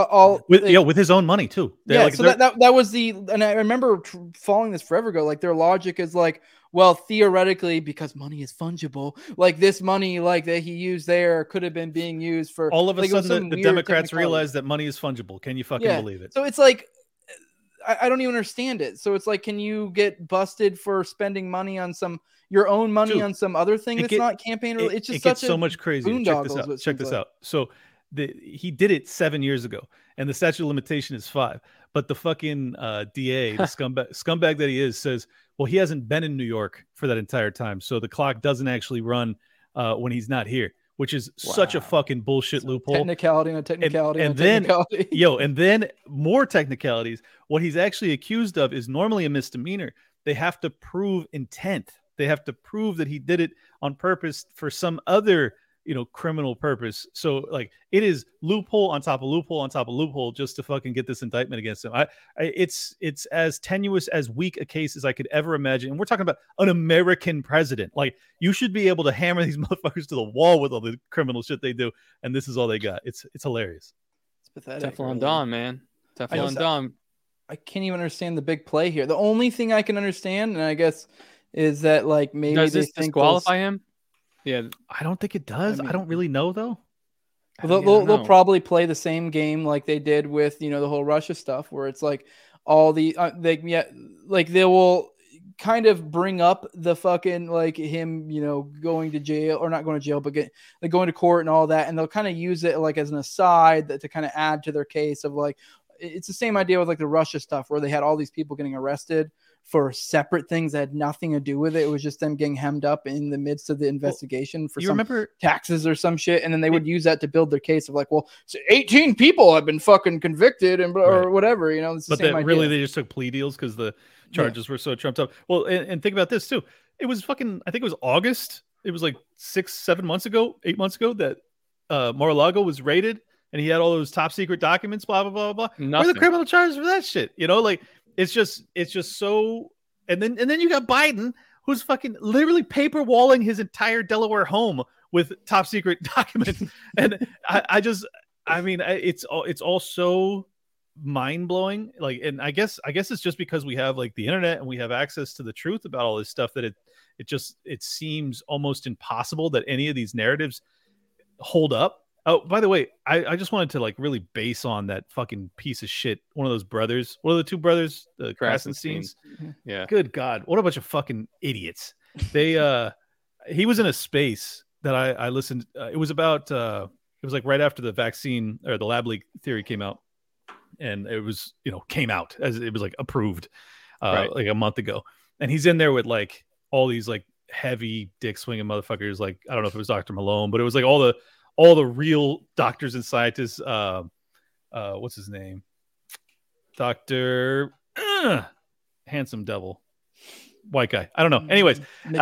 with his own money too. That was and I remember following this forever ago. Like, their logic is like, well, theoretically, because money is fungible, like this money like that he used there could have been being used for. All of a sudden, the Democrats realize that money is fungible. Can you fucking believe it? So it's like, I don't even understand it. So it's like, can you get busted for spending money on some, your own money Dude, on some other thing that's not campaign related. It's just it gets such so a much crazier. boondoggles. Check this out. So he did it 7 years ago, and the statute of limitation is 5. But the fucking DA, the scumbag that he is, says, well, he hasn't been in New York for that entire time, so the clock doesn't actually run when he's not here, which is such a fucking bullshit loophole. Technicality and a technicality and then and then more technicalities. What he's actually accused of is normally a misdemeanor. They have to prove intent. They have to prove that he did it on purpose for some other, criminal purpose. So like it is loophole on top of loophole on top of loophole just to fucking get this indictment against him. It's as tenuous, as weak a case as I could ever imagine. And we're talking about an American president. Like, you should be able to hammer these motherfuckers to the wall with all the criminal shit they do. And this is all they got. It's hilarious. It's pathetic. Teflon Don, man. Teflon Don. I can't even understand the big play here. The only thing I can understand, and I guess, is that like maybe does this disqualify him? Yeah, I don't think it does. I don't really know though. They'll probably play the same game like they did with the whole Russia stuff, where it's like all the they will kind of bring up the fucking like him going to jail, or not going to jail, but going to court and all that, and they'll kind of use it like as an aside to kind of add to their case of like, it's the same idea with like the Russia stuff, where they had all these people getting arrested for separate things that had nothing to do with it. It was just them getting hemmed up in the midst of the investigation for some taxes or some shit. And then they would use that to build their case of like, well, so 18 people have been fucking convicted and or whatever, it's the same idea. Really, they just took plea deals because the charges were so trumped up. Well, and think about this too. It was I think it was August. It was like 8 months ago that Mar-a-Lago was raided, and he had all those top secret documents, blah, blah, blah, blah. What are the criminal charges for that shit? Like, it's just so, and then you got Biden, who's fucking literally paper walling his entire Delaware home with top secret documents. And it's all so mind blowing. Like, and I guess it's just because we have like the internet and we have access to the truth about all this stuff that it seems almost impossible that any of these narratives hold up. Oh, by the way, I just wanted to like really base on that fucking piece of shit. One of those brothers, one of the two brothers, the Krasensteins. Yeah. Good God. What a bunch of fucking idiots. He was in a space that I listened. It was about, it was like right after the vaccine or the lab leak theory came out, and it was, came out as it was like approved like a month ago. And he's in there with like all these like heavy dick swinging motherfuckers. Like, I don't know if it was Dr. Malone, but it was like all the real doctors and scientists. What's his name? Dr. Handsome Devil. White guy. I don't know. Anyways.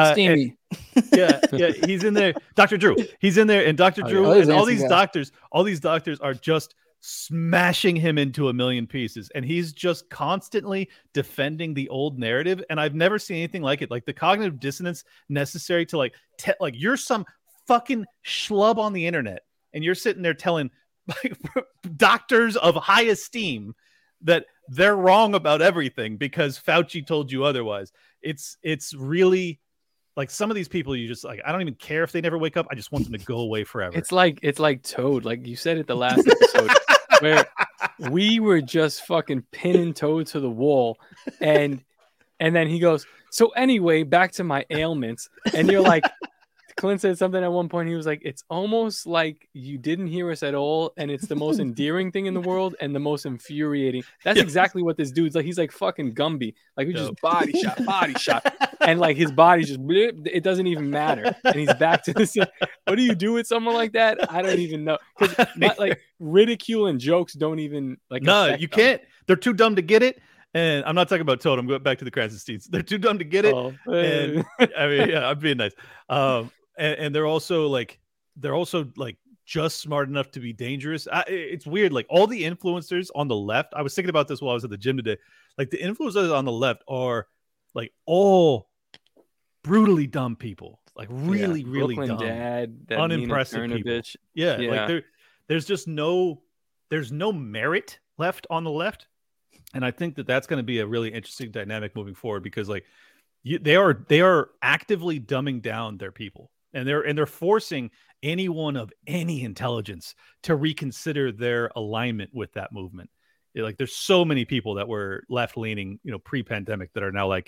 He's in there. Dr. Drew. He's in there, and Dr. Drew and all these doctors are just smashing him into a million pieces. And he's just constantly defending the old narrative. And I've never seen anything like it. Like the cognitive dissonance necessary to like you're some fucking schlub on the internet, and you're sitting there telling like doctors of high esteem that they're wrong about everything because Fauci told you otherwise. It's really like some of these people, you just like, I don't even care if they never wake up. I just want them to go away forever. It's like Toad, like you said it the last episode, where we were just fucking pinning Toad to the wall, and then he goes, so anyway, back to my ailments, and you're like, Clint said something at one point. He was like, it's almost like you didn't hear us at all, and it's the most endearing thing in the world and the most infuriating. That's exactly what this dude's like. He's like fucking Gumby. Like, he just body shot. And like his body just, it doesn't even matter. And he's back to this. What do you do with someone like that? I don't even know. Because like ridicule and jokes don't even like. No, you can't. They're too dumb to get it. And I'm not talking about Toad. I'm going back to the Krasensteins. They're too dumb to get it. And I mean, I'm being nice. And they're also like just smart enough to be dangerous. It's weird. Like all the influencers on the left, I was thinking about this while I was at the gym today. Like the influencers on the left are like all brutally dumb people. Like really Brooklyn dumb, Dad, unimpressive people. Bitch. Yeah, like there's just no merit left on the left. And I think that's going to be a really interesting dynamic moving forward, because like they are actively dumbing down their people. And they're forcing anyone of any intelligence to reconsider their alignment with that movement. Like there's so many people that were left leaning, pre-pandemic, that are now like,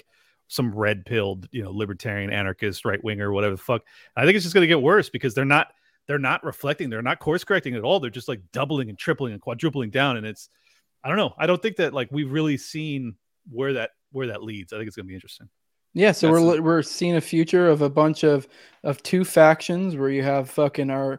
some red pilled, libertarian anarchist right winger, whatever the fuck. I think it's just going to get worse because they're not reflecting, they're not course correcting at all. They're just like doubling and tripling and quadrupling down, and I don't know. I don't think that like we've really seen where that leads. I think it's going to be interesting. Yeah, so we're seeing a future of a bunch of two factions where you have fucking our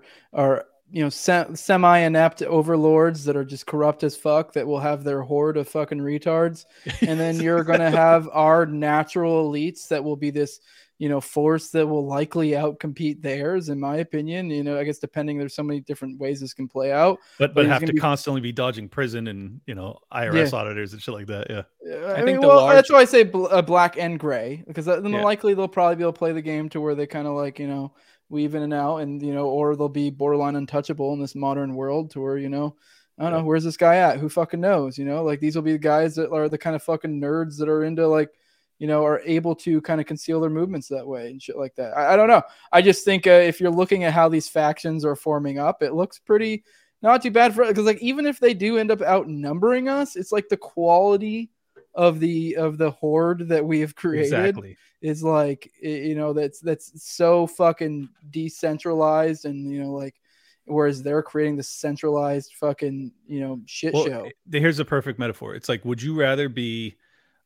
semi-inept overlords that are just corrupt as fuck that will have their horde of fucking retards, and then you're gonna have our natural elites that will be this force that will likely outcompete theirs, in my opinion. I guess depending, there's so many different ways this can play out. But have to constantly be dodging prison and IRS auditors and shit like that. Yeah, I think that's why I say black and gray, because then likely they'll probably be able to play the game to where they kind of like weave in and out, and or they'll be borderline untouchable in this modern world to where I don't know, where's this guy at? Who fucking knows? Like these will be the guys that are the kind of fucking nerds that are into like are able to kind of conceal their movements that way and shit like that. I don't know. I just think if you're looking at how these factions are forming up, it looks pretty not too bad for, because like even if they do end up outnumbering us, it's like the quality of the horde that we have created is like that's so fucking decentralized, and like whereas they're creating the centralized fucking shit show. Here's a perfect metaphor. It's like, would you rather be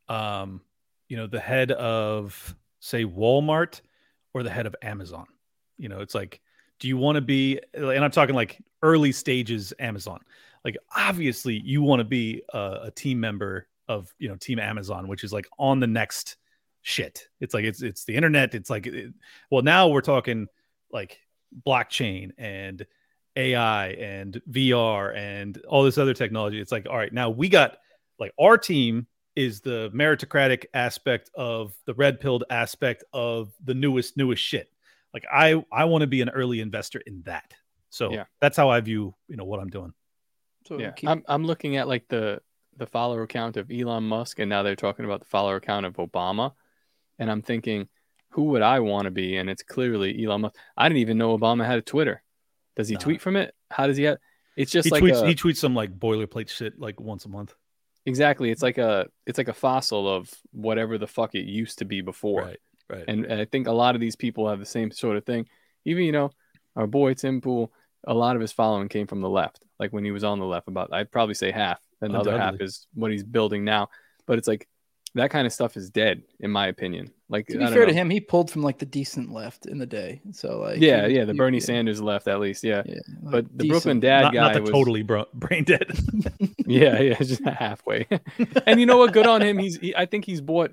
the head of, say, Walmart or the head of Amazon? It's like, do you want to be, and I'm talking like early stages Amazon, like obviously you want to be a team member of, Team Amazon, which is like on the next shit. It's like, it's the internet. It's like, well, now we're talking like blockchain and AI and VR and all this other technology. It's like, all right, now we got like our team is the meritocratic aspect of the red pilled aspect of the newest shit. Like I want to be an early investor in that. So that's how I view, what I'm doing. So I'm looking at like the follower count of Elon Musk, and now they're talking about the follower count of Obama. And I'm thinking, who would I want to be? And it's clearly Elon Musk. I didn't even know Obama had a Twitter. Does he tweet from it? How does he have? It's just he tweets some like boilerplate shit like once a month. Exactly. It's like a fossil of whatever the fuck it used to be before. Right. And I think a lot of these people have the same sort of thing. Even, our boy Tim Pool, a lot of his following came from the left. Like when he was on the left, I'd probably say half. And the other half is what he's building now. But it's like that kind of stuff is dead, in my opinion. Like, to be fair to him, he pulled from like the decent left in the day. So like, the Bernie Sanders left at least, like but the decent. Brooklyn Dad guy not was totally brain dead. just halfway. And you know what? Good on him. I think he's bought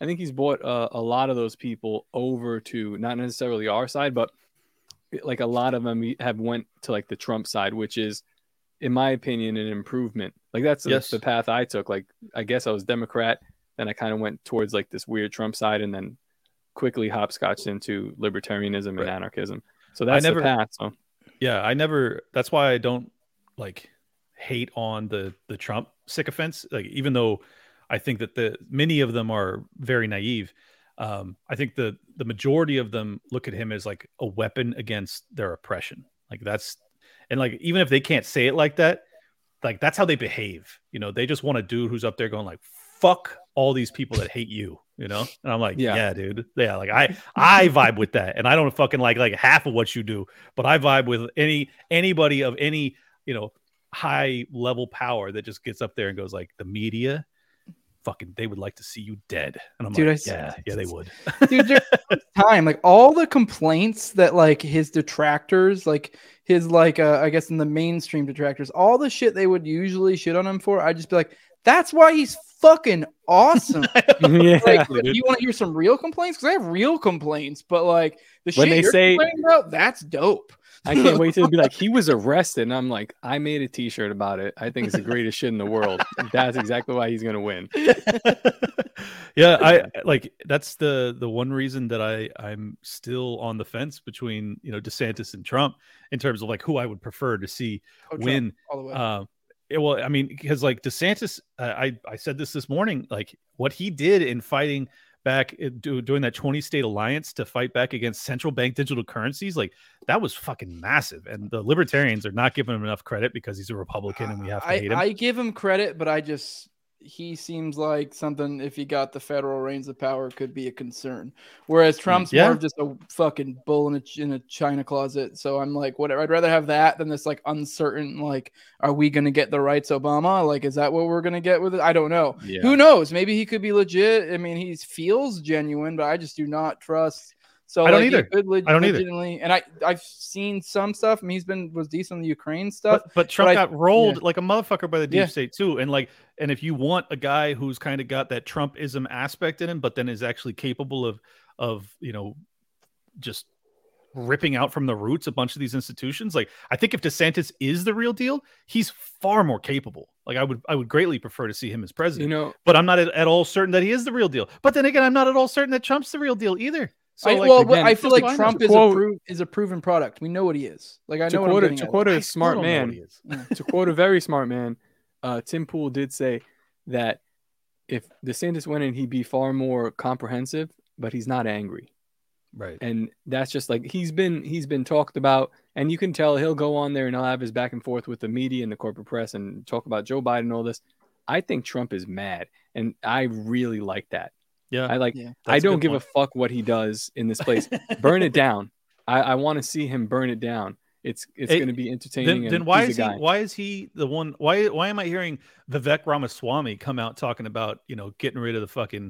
a lot of those people over to not necessarily our side, but like a lot of them have went to like the Trump side, which is, in my opinion, an improvement. Like that's the path I took. Like I guess I was Democrat. Then I kind of went towards like this weird Trump side, and then quickly hopscotched into libertarianism and anarchism. So that's the path. So that's why I don't like hate on the Trump sycophants. Like, even though I think that many of them are very naive, I think the majority of them look at him as like a weapon against their oppression. Like and like, even if they can't say it like that, like that's how they behave. They just want a dude who's up there going like, fuck all these people that hate you, and I'm like, yeah, dude. Yeah. Like I vibe with that. And I don't fucking like half of what you do, but I vibe with anybody of any, high level power that just gets up there and goes like, the media, fucking, they would like to see you dead. And I'm like, yeah, they would. Dude, there's time, like all the complaints that like his detractors, like his like I guess in the mainstream detractors, all the shit they would usually shit on him for, I'd just be like, that's why he's fucking awesome. Like, you want to hear some real complaints? Because I have real complaints, but like the shit you're complaining about, that's dope. I can't wait to be like, he was arrested, and I'm like, I made a T-shirt about it. I think it's the greatest shit in the world. That's exactly why he's gonna win. I like that's the one reason that I'm still on the fence between DeSantis and Trump in terms of like who I would prefer to see win. All the way. Well, I mean, because like DeSantis, I said this morning, like what he did in fighting back, doing that 20-state alliance to fight back against central bank digital currencies, like that was fucking massive. And the libertarians are not giving him enough credit because he's a Republican and we have to hate him. I give him credit, but I just he seems like something, if he got the federal reins of power, could be a concern. Whereas Trump's more of just a fucking bull in a china closet. So I'm like, whatever. I'd rather have that than this like uncertain, like, are we going to get the rights Obama? Like, is that what we're going to get with it? I don't know. Yeah. Who knows? Maybe he could be legit. I mean, he feels genuine, but I just do not trust. So I don't like, either. I don't either. And I've seen some stuff. I mean, was decent on the Ukraine stuff. But Trump got rolled like a motherfucker by the deep state too. And if you want a guy who's kind of got that Trumpism aspect in him, but then is actually capable of just ripping out from the roots a bunch of these institutions, like I think if DeSantis is the real deal, he's far more capable. Like I would greatly prefer to see him as president. But I'm not at all certain that he is the real deal. But then again, I'm not at all certain that Trump's the real deal either. So I feel like Trump is a proven product. We know what he is. Like to quote a smart man, to quote a very smart man, Tim Pool did say that if DeSantis went in, he'd be far more comprehensive, but he's not angry. Right. And that's just like he's been talked about, and you can tell he'll go on there and he'll have his back and forth with the media and the corporate press and talk about Joe Biden and all this. I think Trump is mad, and I really like that. Yeah, I don't give a fuck what he does in this place. Burn it down. I want to see him burn it down. It's going to be entertaining. Then why is he the one? Why am I hearing Vivek Ramaswamy come out talking about getting rid of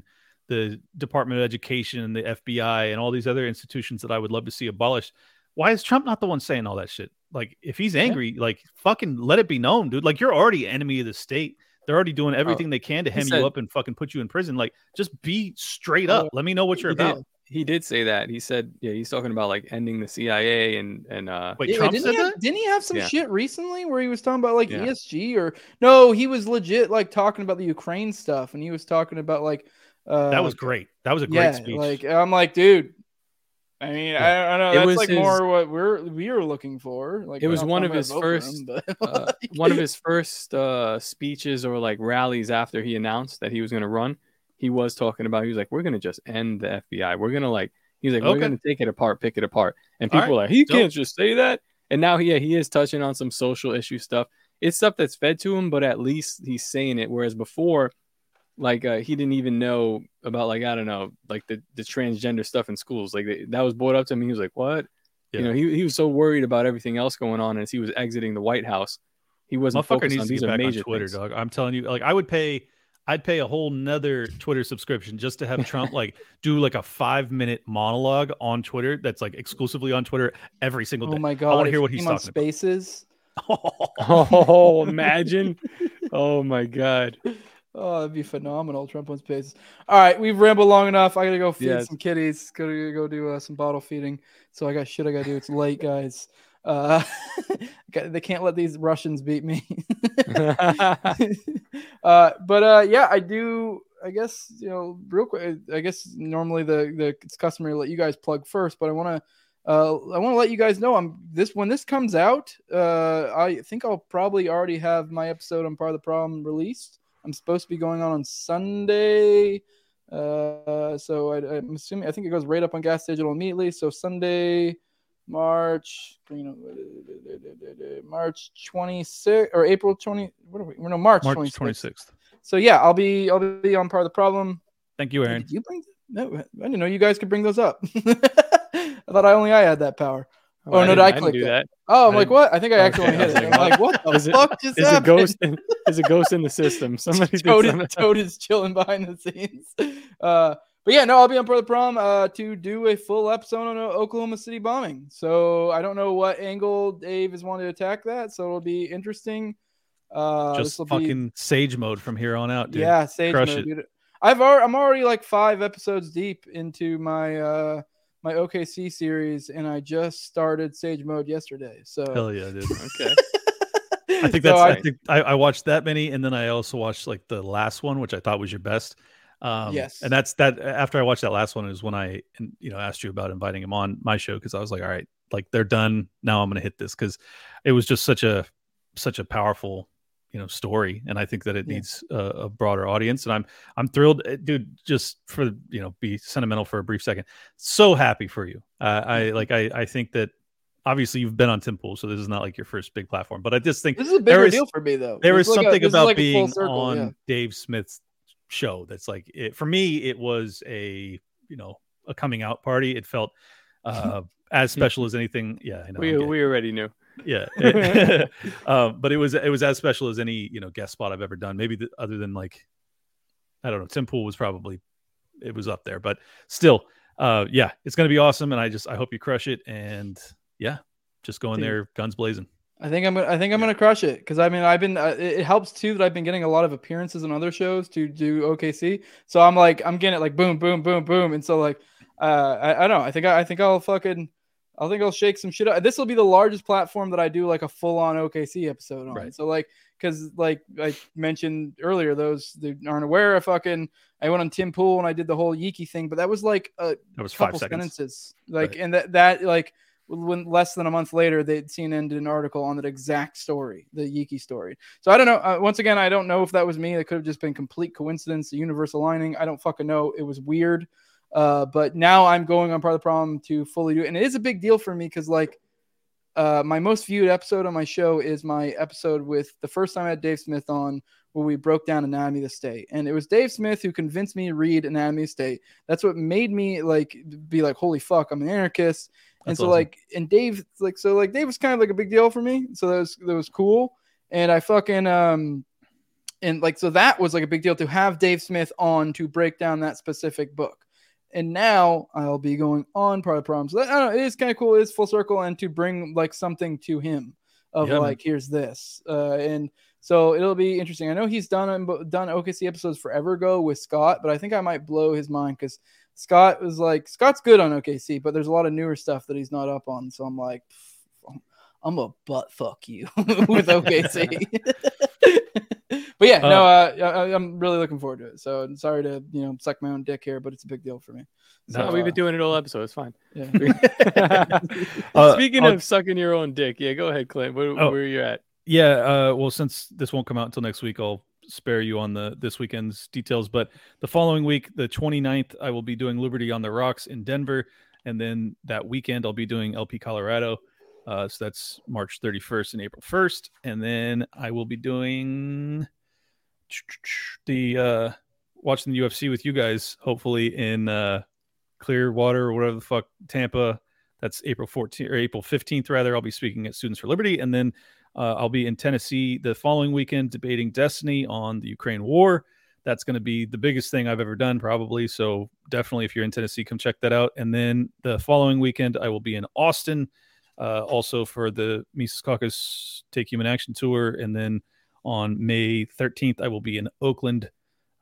the Department of Education and the FBI and all these other institutions that I would love to see abolished? Why is Trump not the one saying all that shit? Like if he's angry, like fucking let it be known, dude. Like you're already enemy of the state. They're already doing everything they can to hem you up and fucking put you in prison. Like, just be straight up. Let me know what you're about. He did say that. He said, he's talking about like ending the CIA and wait, Trump said that? Didn't he have some shit recently where he was talking about like ESG or no? He was legit like talking about the Ukraine stuff, and he was talking about like that was great. That was a great speech. Like I'm like, dude. I mean, I don't know. That's like more what we were looking for. Like it was one of his first speeches or like rallies after he announced that he was going to run. He was talking about. He was like, "We're going to just end the FBI. We're going to like." He's like, "We're going to take it apart, pick it apart." And people were like, "He can't just say that." And now he is touching on some social issue stuff. It's stuff that's fed to him, but at least he's saying it. Whereas before, like he didn't even know about like I don't know like the transgender stuff in schools. Like that was brought up to him. He was like, "What?" Yeah. He was so worried about everything else going on as he was exiting the White House. He wasn't focused on these are major Twitter, things. dog. I'm telling you, like I'd pay a whole nother Twitter subscription just to have Trump like do like a 5-minute monologue on Twitter that's like exclusively on Twitter every single day. Oh my god! I want to hear what he's talking Spaces. about. Oh, imagine! Oh my god! Oh, that'd be phenomenal. Trump on Spaces. All right, we've rambled long enough. I gotta go feed some kitties. Gotta go do some bottle feeding. So I got shit I gotta do. It's late, guys. They can't let these Russians beat me. I do. I guess real quick. I guess normally it's customary to let you guys plug first, but I want to let you guys know when this comes out. I think I'll probably already have my episode on Part of the Problem released. I'm supposed to be going on Sunday. So I'm assuming I think it goes right up on Gas Digital immediately. So Sunday, March 26th or April 20. What are we? No, March 26th. So yeah, I'll be on Part of the Problem. Thank you, Aaron. Did you bring? No, I didn't know you guys could bring those up. I thought I had that power. Oh, no, did I click that? Oh, I'm like, what? I think I actually hit it. I'm like, what the fuck just happened? Is a ghost in the system? Somebody Toad is chilling behind the scenes. But yeah, no, I'll be on Part of the Problem to do a full episode on Oklahoma City bombing. So I don't know what angle Dave is wanting to attack that. So it'll be interesting. Just fucking Sage mode from here on out, dude. Yeah, Sage mode, dude. I'm already like 5 episodes deep into my my OKC series, and I just started Sage mode yesterday. So hell yeah, dude. Okay. I think that's. I watched that many, and then I also watched like the last one, which I thought was your best. Yes. And that's that. After I watched that last one, is when I asked you about inviting him on my show, because I was like, all right, like they're done now. I'm gonna hit this because it was just such a powerful story, and I think that it needs a broader audience, and I'm thrilled, dude. Just for be sentimental for a brief second, so happy for you. I think that obviously you've been on Tim Pool, so this is not like your first big platform. But I just think This is a bigger deal for me, though. There is It's like something this is about like a full being circle, on yeah. Dave Smith's show that's like it, for me. It was a a coming out party. It felt as special as anything. Yeah, I know. We already knew. Yeah, but it was as special as any guest spot I've ever done. Maybe other than like, I don't know, Tim Pool was probably it was up there, but still, yeah, it's gonna be awesome, and I hope you crush it, and yeah, just go in there guns blazing. I think I'm gonna crush it because I mean I've been it helps too that I've been getting a lot of appearances in other shows to do OKC, so I'm getting it like boom boom boom boom, and so like I don't know, I think I'll shake some shit up. This will be the largest platform that I do like a full on OKC episode on. Right. So like because like I mentioned earlier, those that aren't aware, I went on Tim Pool and I did the whole Yeeky thing, but that was like that was couple 5 sentences, like right. And that like. When less than a month later, CNN did an article on that exact story, the Yeeky story. So I don't know. Once again, I don't know if that was me. It could have just been complete coincidence, the universe aligning. I don't fucking know. It was weird. But now I'm going on Part of the Problem to fully do it. And it is a big deal for me because like my most viewed episode on my show is my episode with the first time I had Dave Smith on where we broke down Anatomy of the State. And it was Dave Smith who convinced me to read Anatomy of the State. That's what made me be like, holy fuck, I'm an anarchist. And so awesome. Dave Dave was kind of like a big deal for me. So that was cool. And I fucking, so that was like a big deal to have Dave Smith on to break down that specific book. And now I'll be going on Part of the Problem. So I don't know, it is kind of cool. It is full circle and to bring like something to him of here's this. And so it'll be interesting. I know he's done OKC episodes forever ago with Scott, but I think I might blow his mind because Scott was like, Scott's good on OKC, but there's a lot of newer stuff that he's not up on. So I'm like, I'm a butt fuck you with OKC. But yeah, I'm really looking forward to it. So I'm sorry to, suck my own dick here, but it's a big deal for me. So, no, we've been doing it all episode. It's fine. Yeah. Speaking of sucking your own dick, yeah, go ahead, Clint. Where are you at? Yeah, well, since this won't come out until next week, I'll spare you on this weekend's details. But the following week, the 29th, I will be doing Liberty on the Rocks in Denver. And then that weekend, I'll be doing LP Colorado. So that's March 31st and April 1st. And then I will be doing watching the UFC with you guys, hopefully in Clearwater or whatever the fuck, Tampa. That's April 14th or April 15th, rather. I'll be speaking at Students for Liberty. And then I'll be in Tennessee the following weekend debating Destiny on the Ukraine war. That's going to be the biggest thing I've ever done, probably. So definitely, if you're in Tennessee, come check that out. And then the following weekend, I will be in Austin, also for the Mises Caucus Take Human Action Tour. And then on May 13th, I will be in Oakland,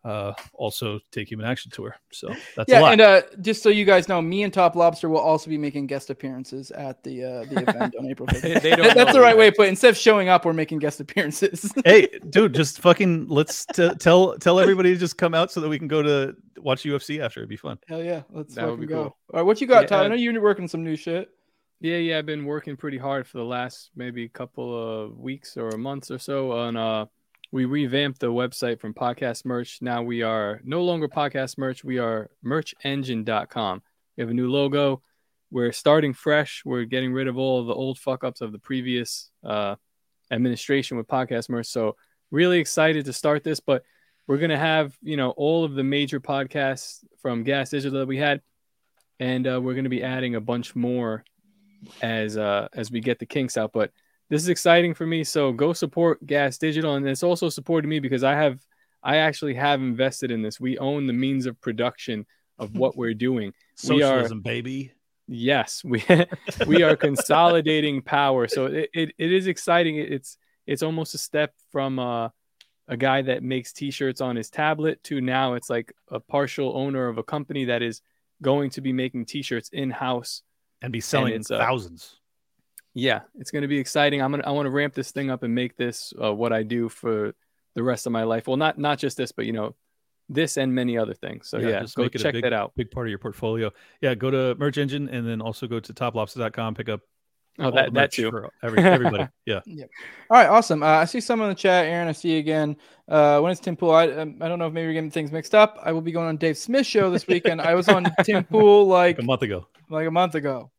also Take Human Action Tour. So that's a lot. And just so you guys know, me and Top Lobster will also be making guest appearances at the event on April 5th. That's the right way to put it. Instead of showing up, we're making guest appearances. Hey, dude, just fucking let's tell everybody to just come out so that we can go to watch UFC after. It'd be fun. Hell yeah, let's that would be go. Cool. All right, what you got, Ty? I know you're working some new shit. Yeah, I've been working pretty hard for the last maybe couple of weeks or months or so on we revamped the website from Podcast Merch. Now we are no longer Podcast Merch. We are merchengine.com. We have a new logo. We're starting fresh. We're getting rid of all of the old fuck-ups of the previous administration with Podcast Merch. So really excited to start this. But we're going to have, all of the major podcasts from Gas Digital that we had. And we're going to be adding a bunch more as we get the kinks out. But this is exciting for me, so go support Gas Digital, and it's also supported me because I actually have invested in this. We own the means of production of what we're doing. Socialism, baby. Yes, we are consolidating power, so it is exciting. It's almost a step from a guy that makes T-shirts on his tablet to now it's like a partial owner of a company that is going to be making T-shirts in-house and be selling thousands. Yeah, it's going to be exciting. I want to ramp this thing up and make this what I do for the rest of my life. Well, not just this, but this and many other things. So yeah, go check that out. Big part of your portfolio. Yeah, go to Merch Engine and then also go to toplobster.com. Pick up. That too. For everybody. Yeah. All right, awesome. I see someone in the chat. Aaron, I see you again. When it's Tim Pool, I don't know if maybe you're getting things mixed up. I will be going on Dave Smith's show this weekend. I was on Tim Pool like a month ago.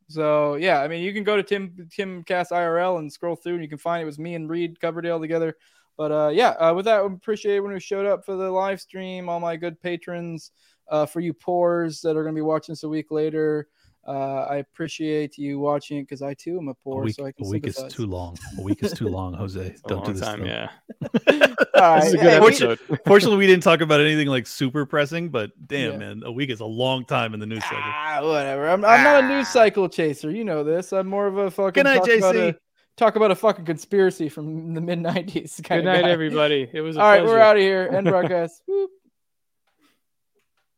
So yeah, I mean, you can go to Tim Cast IRL and scroll through, and you can find it was me and Reed covered it all together. But with that, I appreciate everyone who showed up for the live stream, all my good patrons, for you poors that are going to be watching this a week later. I appreciate you watching it because I too am a poor. So I can a week sympathize. is too long. A week is too long, Jose. Don't do this. Time, yeah. All This is a right. good Hey, episode. Fortunately, we didn't talk about anything like super pressing, but damn, Yeah. man, a week is a long time in the news cycle. Whatever. I'm not a news cycle chaser. You know this. I'm more of a fucking Good night, JC. talk about a fucking conspircy from the mid-90s. Good night, everybody. It was a All right, pleasure. we're out of here. End broadcast. Whoop.